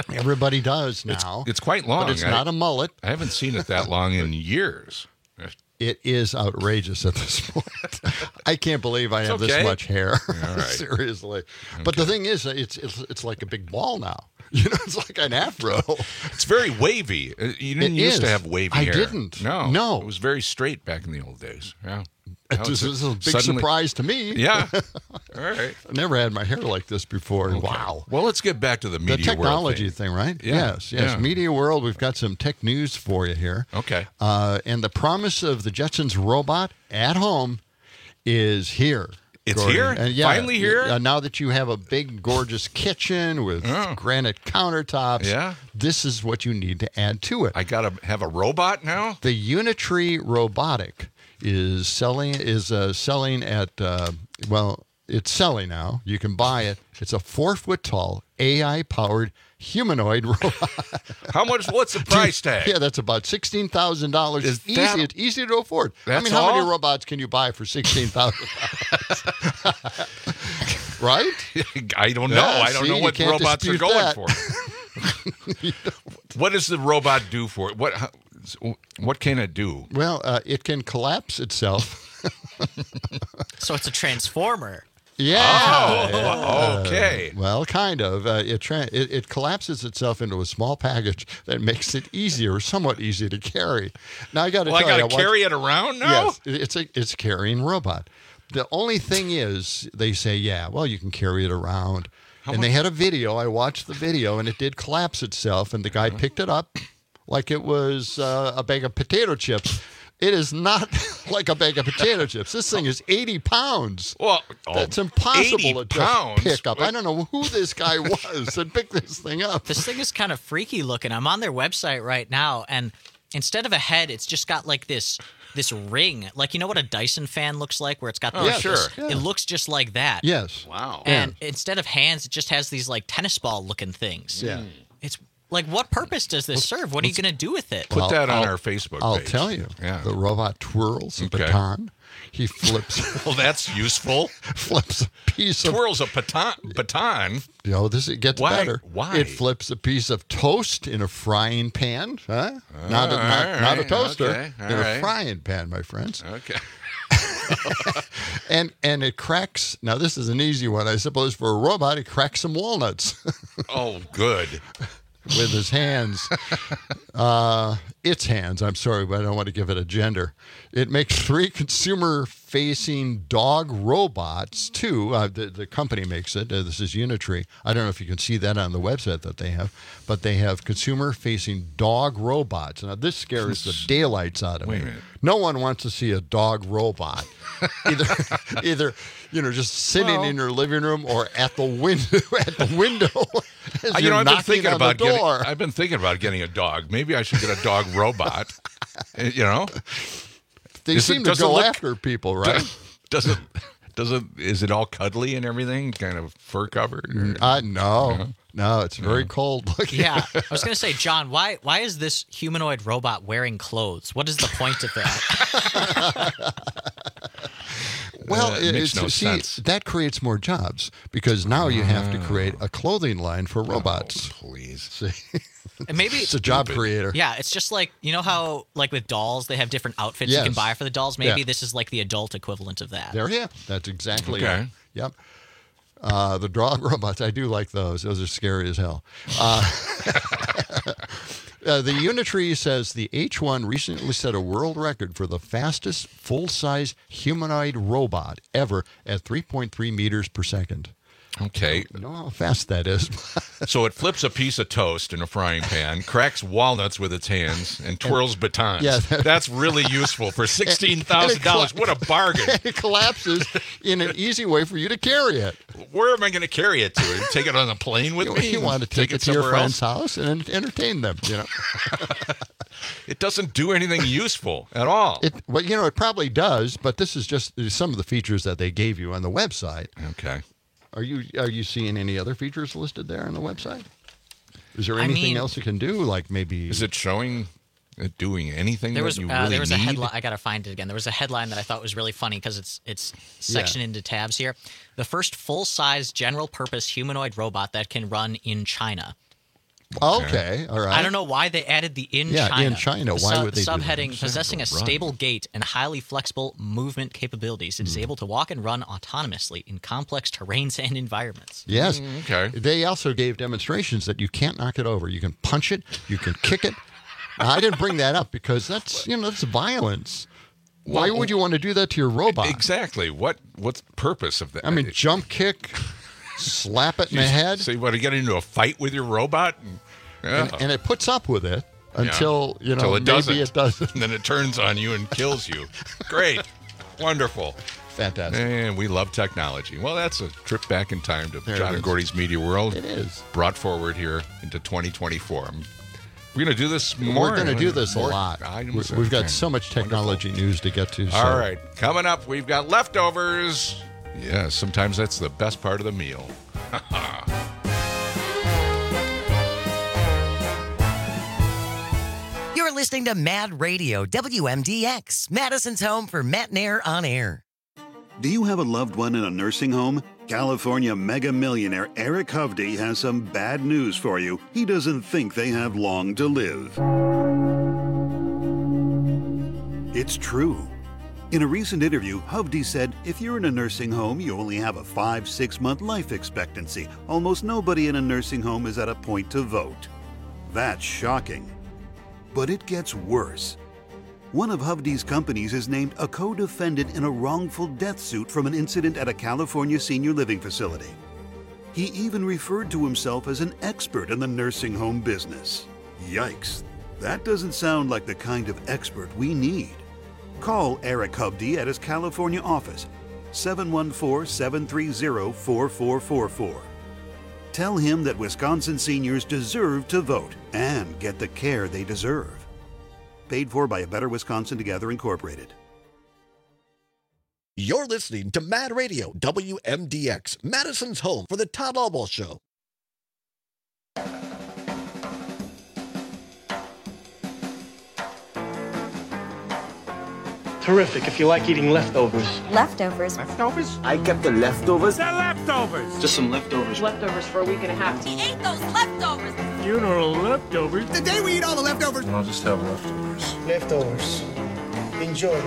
Everybody does now. It's quite long. But it's not a mullet. I haven't seen it that long in years. It is outrageous at this point. I can't believe I have this much hair. All right. Seriously. But the thing is, it's like a big ball now. It's like an afro. It's very wavy. You didn't used to have wavy hair. I didn't. No. It was very straight back in the old days. Yeah. This is a big surprise to me. Yeah. All right. I never had my hair like this before. Okay. Wow. Well, let's get back to the media world. The technology thing, right? Yeah. Yes. Yeah. Media world, we've got some tech news for you here. Okay. And the promise of the Jetsons robot at home is here. It's Gordon. here? Finally here? Now that you have a big, gorgeous kitchen with granite countertops, this is what you need to add to it. I got to have a robot now? The Unitree Robotic is selling at, it's selling now. You can buy it. It's a 4-foot-tall, AI-powered humanoid robot. How much? What's the price tag? Yeah, that's about $16,000. It's easy to afford. How many robots can you buy for $16,000? Right? I don't know. I don't know what robots are going for. What does the robot do for it? What can it do? Well, it can collapse itself. So it's a transformer. Yeah. Oh, okay. Well, kind of. It collapses itself into a small package that makes it somewhat easy to carry. Now I got to tell you, I got to carry it around now. Yes, it's a carrying robot. The only thing is, they say, you can carry it around. They had a video. I watched the video, and it did collapse itself, and the guy picked it up like it was a bag of potato chips. It is not like a bag of potato chips. This thing is 80 pounds. Well, that's impossible to pick up. I don't know who this guy was that picked this thing up. This thing is kind of freaky looking. I'm on their website right now, and instead of a head, it's just got like this ring. Like, you know what a Dyson fan looks like, where it's got it looks just like that. Yes. Wow. And instead of hands, it just has these like tennis ball looking things. Yeah. It's like, what purpose does this serve? What are you going to do with it? Put that on our Facebook page. I'll tell you. Yeah. The robot twirls a baton. He flips. Well, that's useful. Flips a piece twirls a baton. It gets better. Why? It flips a piece of toast in a frying pan. Huh? Not a toaster. Okay. A frying pan, my friends. Okay. and it cracks. Now, this is an easy one, I suppose, for a robot. It cracks some walnuts. Oh, good. With his hands. Its hands, I'm sorry, but I don't want to give it a gender. It makes 3 consumer-facing dog robots, too. The company makes it. This is Unitree. I don't know if you can see that on the website that they have, but they have consumer-facing dog robots. Now, this scares the daylights out of me. No one wants to see a dog robot. Either just sitting in your living room or at the window. As you're knocking on the door. I've been thinking about getting a dog. Maybe I should get a dog robot. They seem to go after people, right? Is it all cuddly and everything? Kind of fur covered? No. No, it's very cold looking. Yeah, I was going to say, John, why is this humanoid robot wearing clothes? What is the point of that? Well, it makes no sense. That creates more jobs because now you have to create a clothing line for robots. Oh, please. See? And maybe it's a job creator. Yeah, it's just like, you know how like with dolls they have different outfits you can buy for the dolls? Maybe this is like the adult equivalent of that. That's exactly it. Yep. The dog robots, I do like those. Those are scary as hell. The Unitree says the H1 recently set a world record for the fastest full-size humanoid robot ever at 3.3 meters per second. Okay. I don't know how fast that is. So it flips a piece of toast in a frying pan, cracks walnuts with its hands, and twirls batons. Yeah. That's really useful for $16,000. What a bargain. It collapses in an easy way for you to carry it. Where am I going to carry it to? Take it on a plane with me? You want to take it to your friend's house and entertain them, It doesn't do anything useful at all. It probably does, but this is just some of the features that they gave you on the website. Okay. Are you seeing any other features listed there on the website? Is there anything else you can do? Like maybe is it showing it doing anything there was, that you really there was need? a headline. I got to find it again. There was a headline that I thought was really funny because it's sectioned into tabs here. The first full-size general-purpose humanoid robot that can run in China. Okay, all right. I don't know why they added the in Yeah, China. in China. The Why would they do that? subheading, possessing a Run. stable gait and highly flexible movement capabilities, it is able to walk and run autonomously in complex terrains and environments. Yes. Okay. They also gave demonstrations that you can't knock it over. You can punch it. You can kick it. Now, I didn't bring that up because that's violence. Why would you want to do that to your robot? Exactly. What's the purpose of that? I mean, jump kick, slap it in the head. So you want to get into a fight with your robot? And it puts up with it until, Until it maybe it doesn't. And then it turns on you and kills you. Great. Wonderful. Fantastic. And we love technology. Well, that's a trip back in time to There John it and is. Gordy's Media World. It is. Brought forward here into 2024. We're going to do this more. We're going to do this a more lot. items. We've got Okay. so much technology news to get to. So. All right. Coming up, we've got leftovers. Yeah, sometimes that's the best part of the meal. You're listening to Mad Radio, WMDX, Madison's home for Matt Nair on air. Do you have a loved one in a nursing home? California mega millionaire Eric Hovde has some bad news for you. He doesn't think they have long to live. It's true. In a recent interview, Hovde said, if you're in a nursing home, you only have a 5-6 month life expectancy. Almost nobody in a nursing home is at a point to vote. That's shocking. But it gets worse. One of Hovde's companies is named a co-defendant in a wrongful death suit from an incident at a California senior living facility. He even referred to himself as an expert in the nursing home business. Yikes, that doesn't sound like the kind of expert we need. Call Eric Hovde at his California office, 714-730-4444. Tell him that Wisconsin seniors deserve to vote and get the care they deserve. Paid for by A Better Wisconsin Together, Incorporated. You're listening to Mad Radio, WMDX, Madison's home for the Todd Albaugh Show. Terrific if you like eating leftovers. Leftovers. Leftovers? I kept the leftovers. The leftovers! Just some leftovers. Leftovers for a week and a half. He ate those leftovers. Funeral leftovers. The day we eat all the leftovers. I'll just have leftovers. Leftovers. Enjoy.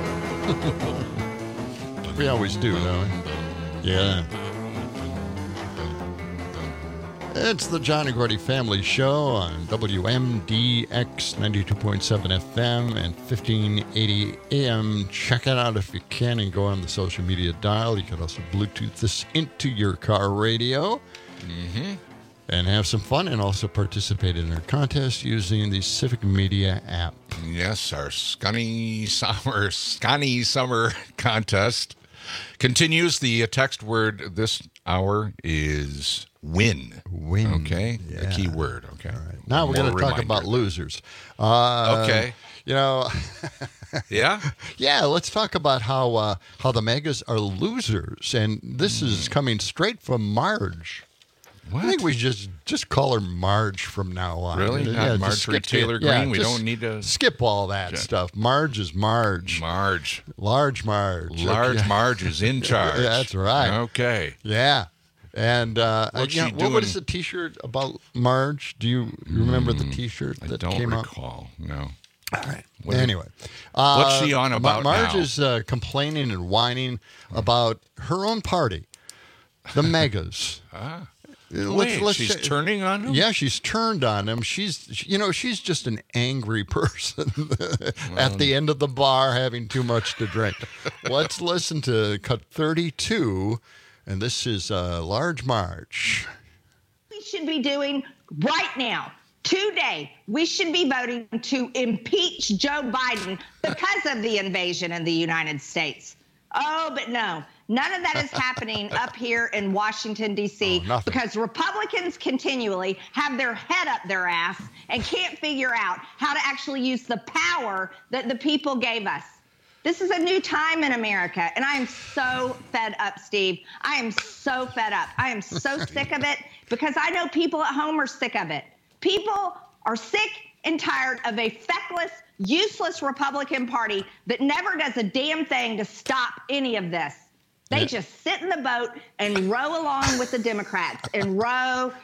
We always do, don't we? Yeah. It's the John and Gordy Family Show on WMDX 92.7 FM and 1580 AM. Check it out if you can and go on the social media dial. You can also Bluetooth this into your car radio and have some fun and also participate in our contest using the Civic Media app. Yes, our Scunny Summer contest continues. The text word this hour is win. Win. Okay. Yeah. The key word. Okay. All right. Now we're going to talk about losers. Okay. You know. Yeah? Yeah, let's talk about how the megas are losers. And this is coming straight from Marge. What? I think we just call her Marge from now on. Really? Not just Marjorie skip Taylor it. Greene? We just don't need to skip all that stuff. Marge is Marge. Marge. Large Marge. Large Okay. Marge is in charge. Yeah, that's right. Okay. Yeah. And What's she what doing? was the T-shirt about Marge? Do you remember the T-shirt that Don't came out? recall. No. All right. What- Anyway, what's she on about Marge now? is complaining and whining about her own party, the Megas. She's turning on them? Yeah, she's turned on them. She's just an angry person at the end of the bar having too much to drink. Let's listen to cut 32, and this is Large Marge. We should be doing right now, today, we should be voting to impeach Joe Biden because of the invasion in the United States. Oh, but no, none of that is happening up here in Washington, D.C., because Republicans continually have their head up their ass and can't figure out how to actually use the power that the people gave us. This is a new time in America, and I am so fed up, Steve. I am so fed up. I am so sick of it because I know people at home are sick of it. People are sick and tired of a feckless, useless Republican Party that never does a damn thing to stop any of this. They just sit in the boat and row along with the Democrats and row.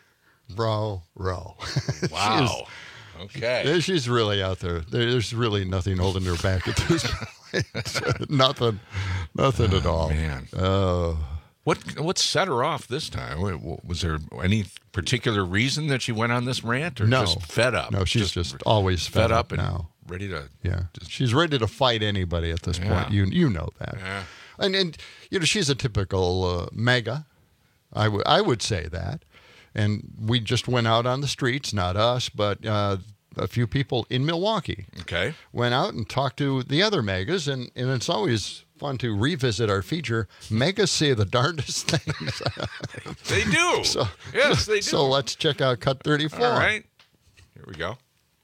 Row. Wow. Okay. She's really out there. There's really nothing holding her back at this point. Nothing at all. Man. What set her off this time? Was there any particular reason that she went on this rant, or just fed up? No, she's just always fed up and now. Ready to. Yeah, she's ready to fight anybody at this point. You know that. Yeah. And she's a typical MAGA. I would say that. And we just went out on the streets, not us, but a few people in Milwaukee. Okay. Went out and talked to the other MAGAs, and it's always fun to revisit our feature. MAGAs say the darndest things. They do. Yes, they do. So let's check out Cut 34. All right. Here we go.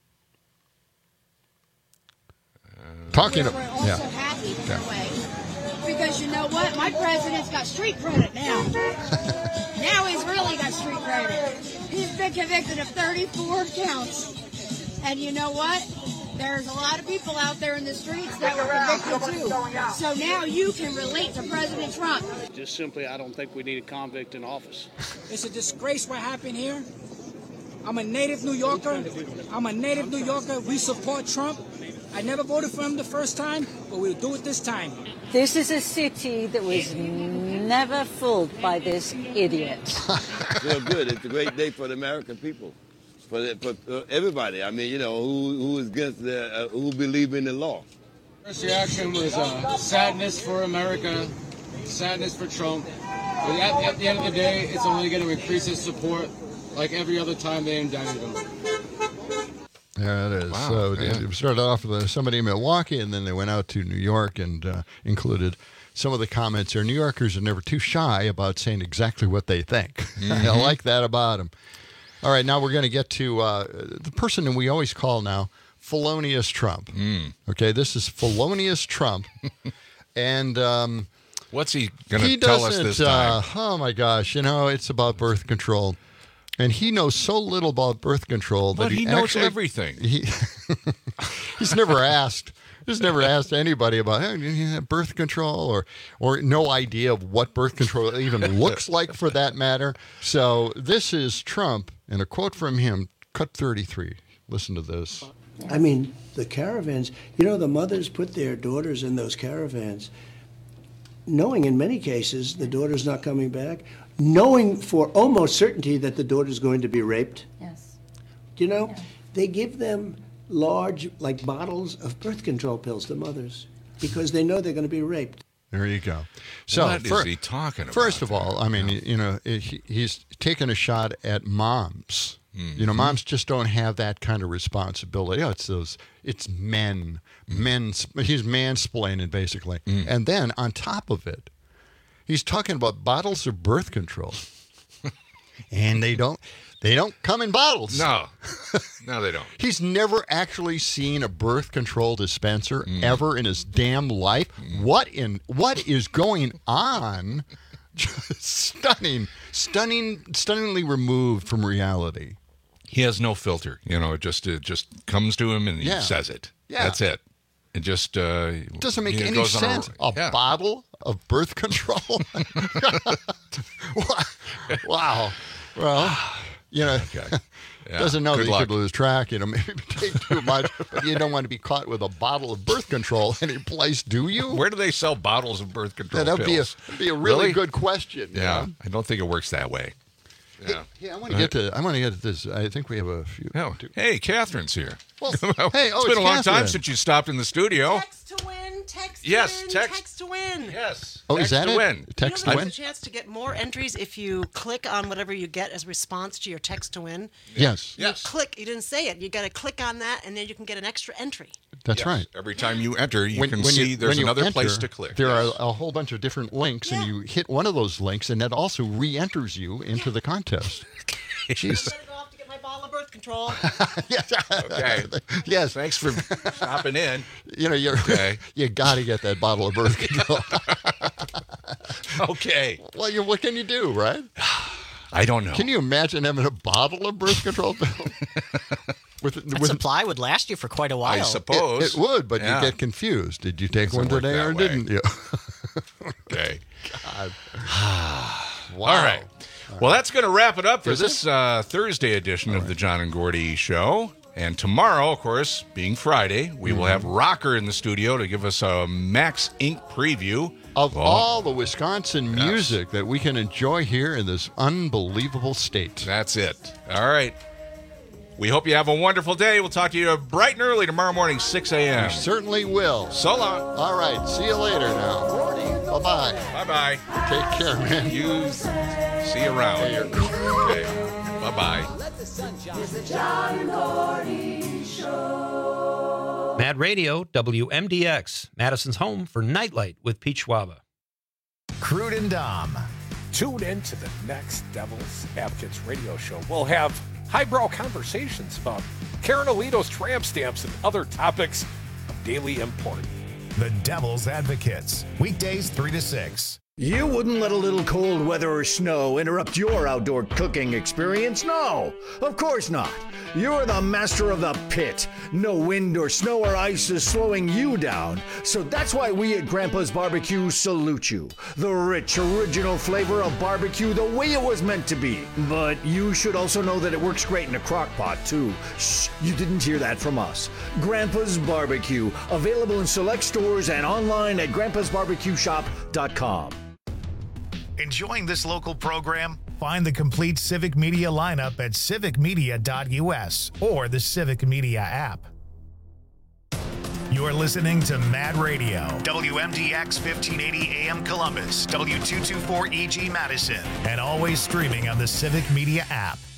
We're also happy in a way. Because you know what? My president's got street credit now. Now he's really got street credit. He's been convicted of 34 counts. And you know what? There's a lot of people out there in the streets that were convicted too. So now you can relate to President Trump. Just simply, I don't think we need a convict in office. It's a disgrace what happened here. I'm a native New Yorker. We support Trump. I never voted for him the first time, but we'll do it this time. This is a city that was never fooled by this idiot. Feel good. It's a great day for the American people, for everybody. I mean, who is against who believe in the law. First reaction was sadness for America, sadness for Trump. But at the end of the day, it's only going to increase his support, like every other time they indicted him. Yeah, it is. Wow, So it started off with somebody in Milwaukee, and then they went out to New York and included some of the comments there. New Yorkers are never too shy about saying exactly what they think. Mm-hmm. I like that about them. All right, now we're going to get to the person that we always call now Felonious Trump. Okay, this is Felonious Trump. And what's he going to tell us this time? Oh, my gosh. It's about birth control. And he knows so little about birth control that he knows everything. He's never asked. He's never asked anybody about birth control or no idea of what birth control even looks like, for that matter. So this is Trump, and a quote from him, Cut 33. Listen to this. I mean, the caravans, the mothers put their daughters in those caravans, knowing in many cases the daughter's not coming back, knowing for almost certainty that the daughter's going to be raped. Yes. They give them large, bottles of birth control pills to mothers because they know they're going to be raped. There you go. So what is he talking about? First of all, I mean, he's taking a shot at moms. Mm-hmm. Moms just don't have that kind of responsibility. It's men. He's mansplaining, basically. And then on top of it, he's talking about bottles of birth control. And they don't come in bottles. No, they don't. He's never actually seen a birth control dispenser ever in his damn life. What is going on? Just stunningly removed from reality. He has no filter. It just comes to him and he says it. Yeah. That's it. It just doesn't make any sense. A bottle of birth control. Wow. Well, doesn't know that he could lose track. Maybe take too much, but you don't want to be caught with a bottle of birth control any place, do you? Where do they sell bottles of birth control pills? That'd be a really good question. Yeah, I don't think it works that way. Yeah. Hey, I want to get to this. I think we have a few. Hey, Catherine's here. Well, it's been a long time since you stopped in the studio. Text to win. Text to win. Yes. Oh, is that it? Win. Text to win. There's a chance to get more entries if you click on whatever you get as response to your text to win. Yes. You didn't say it. You got to click on that, and then you can get an extra entry. That's right. Every time you enter, you can see there's another place to click. There are a whole bunch of different links, and you hit one of those links, and that also re-enters you into the contest. Jeez. I'm going to go off to get my bottle of birth control. Yes. Okay. Yes. Thanks for stopping in. You got to get that bottle of birth control. Okay. Well, what can you do, right? I don't know. Can you imagine having a bottle of birth control pill? That supply would last you for quite a while. I suppose. It would, but you get confused. Did you take one today or didn't you? Okay. God. Wow. All right. Well, that's going to wrap it up for this Thursday edition of the John and Gordy Show. And tomorrow, of course, being Friday, we will have Rocker in the studio to give us a Max Inc. preview. Of all the Wisconsin music that we can enjoy here in this unbelievable state. That's it. All right. We hope you have a wonderful day. We'll talk to you bright and early tomorrow morning, 6 a.m. We certainly will. So long. All right. See you later now. Bye-bye. Bye-bye. Take care, man. You see you around. Hey, you're cool. Okay. Bye-bye. Mad Radio, WMDX, Madison's home for Nightlight with Pete Schwaba. Crude and Dom. Tune in to the next Devil's Advocates radio show. We'll have highbrow conversations about Karen Alito's tramp stamps and other topics of daily import. The Devil's Advocates. Weekdays 3 to 6. You wouldn't let a little cold weather or snow interrupt your outdoor cooking experience? No, of course not. You're the master of the pit. No wind or snow or ice is slowing you down. So that's why we at Grandpa's Barbecue salute you. The rich, original flavor of barbecue the way it was meant to be. But you should also know that it works great in a crock pot, too. Shh, you didn't hear that from us. Grandpa's Barbecue, available in select stores and online at grandpasbarbecueshop.com. Enjoying this local program? Find the complete Civic Media lineup at civicmedia.us or the Civic Media app. You're listening to Mad Radio, WMDX 1580 AM Columbus, W224EG Madison, and always streaming on the Civic Media app.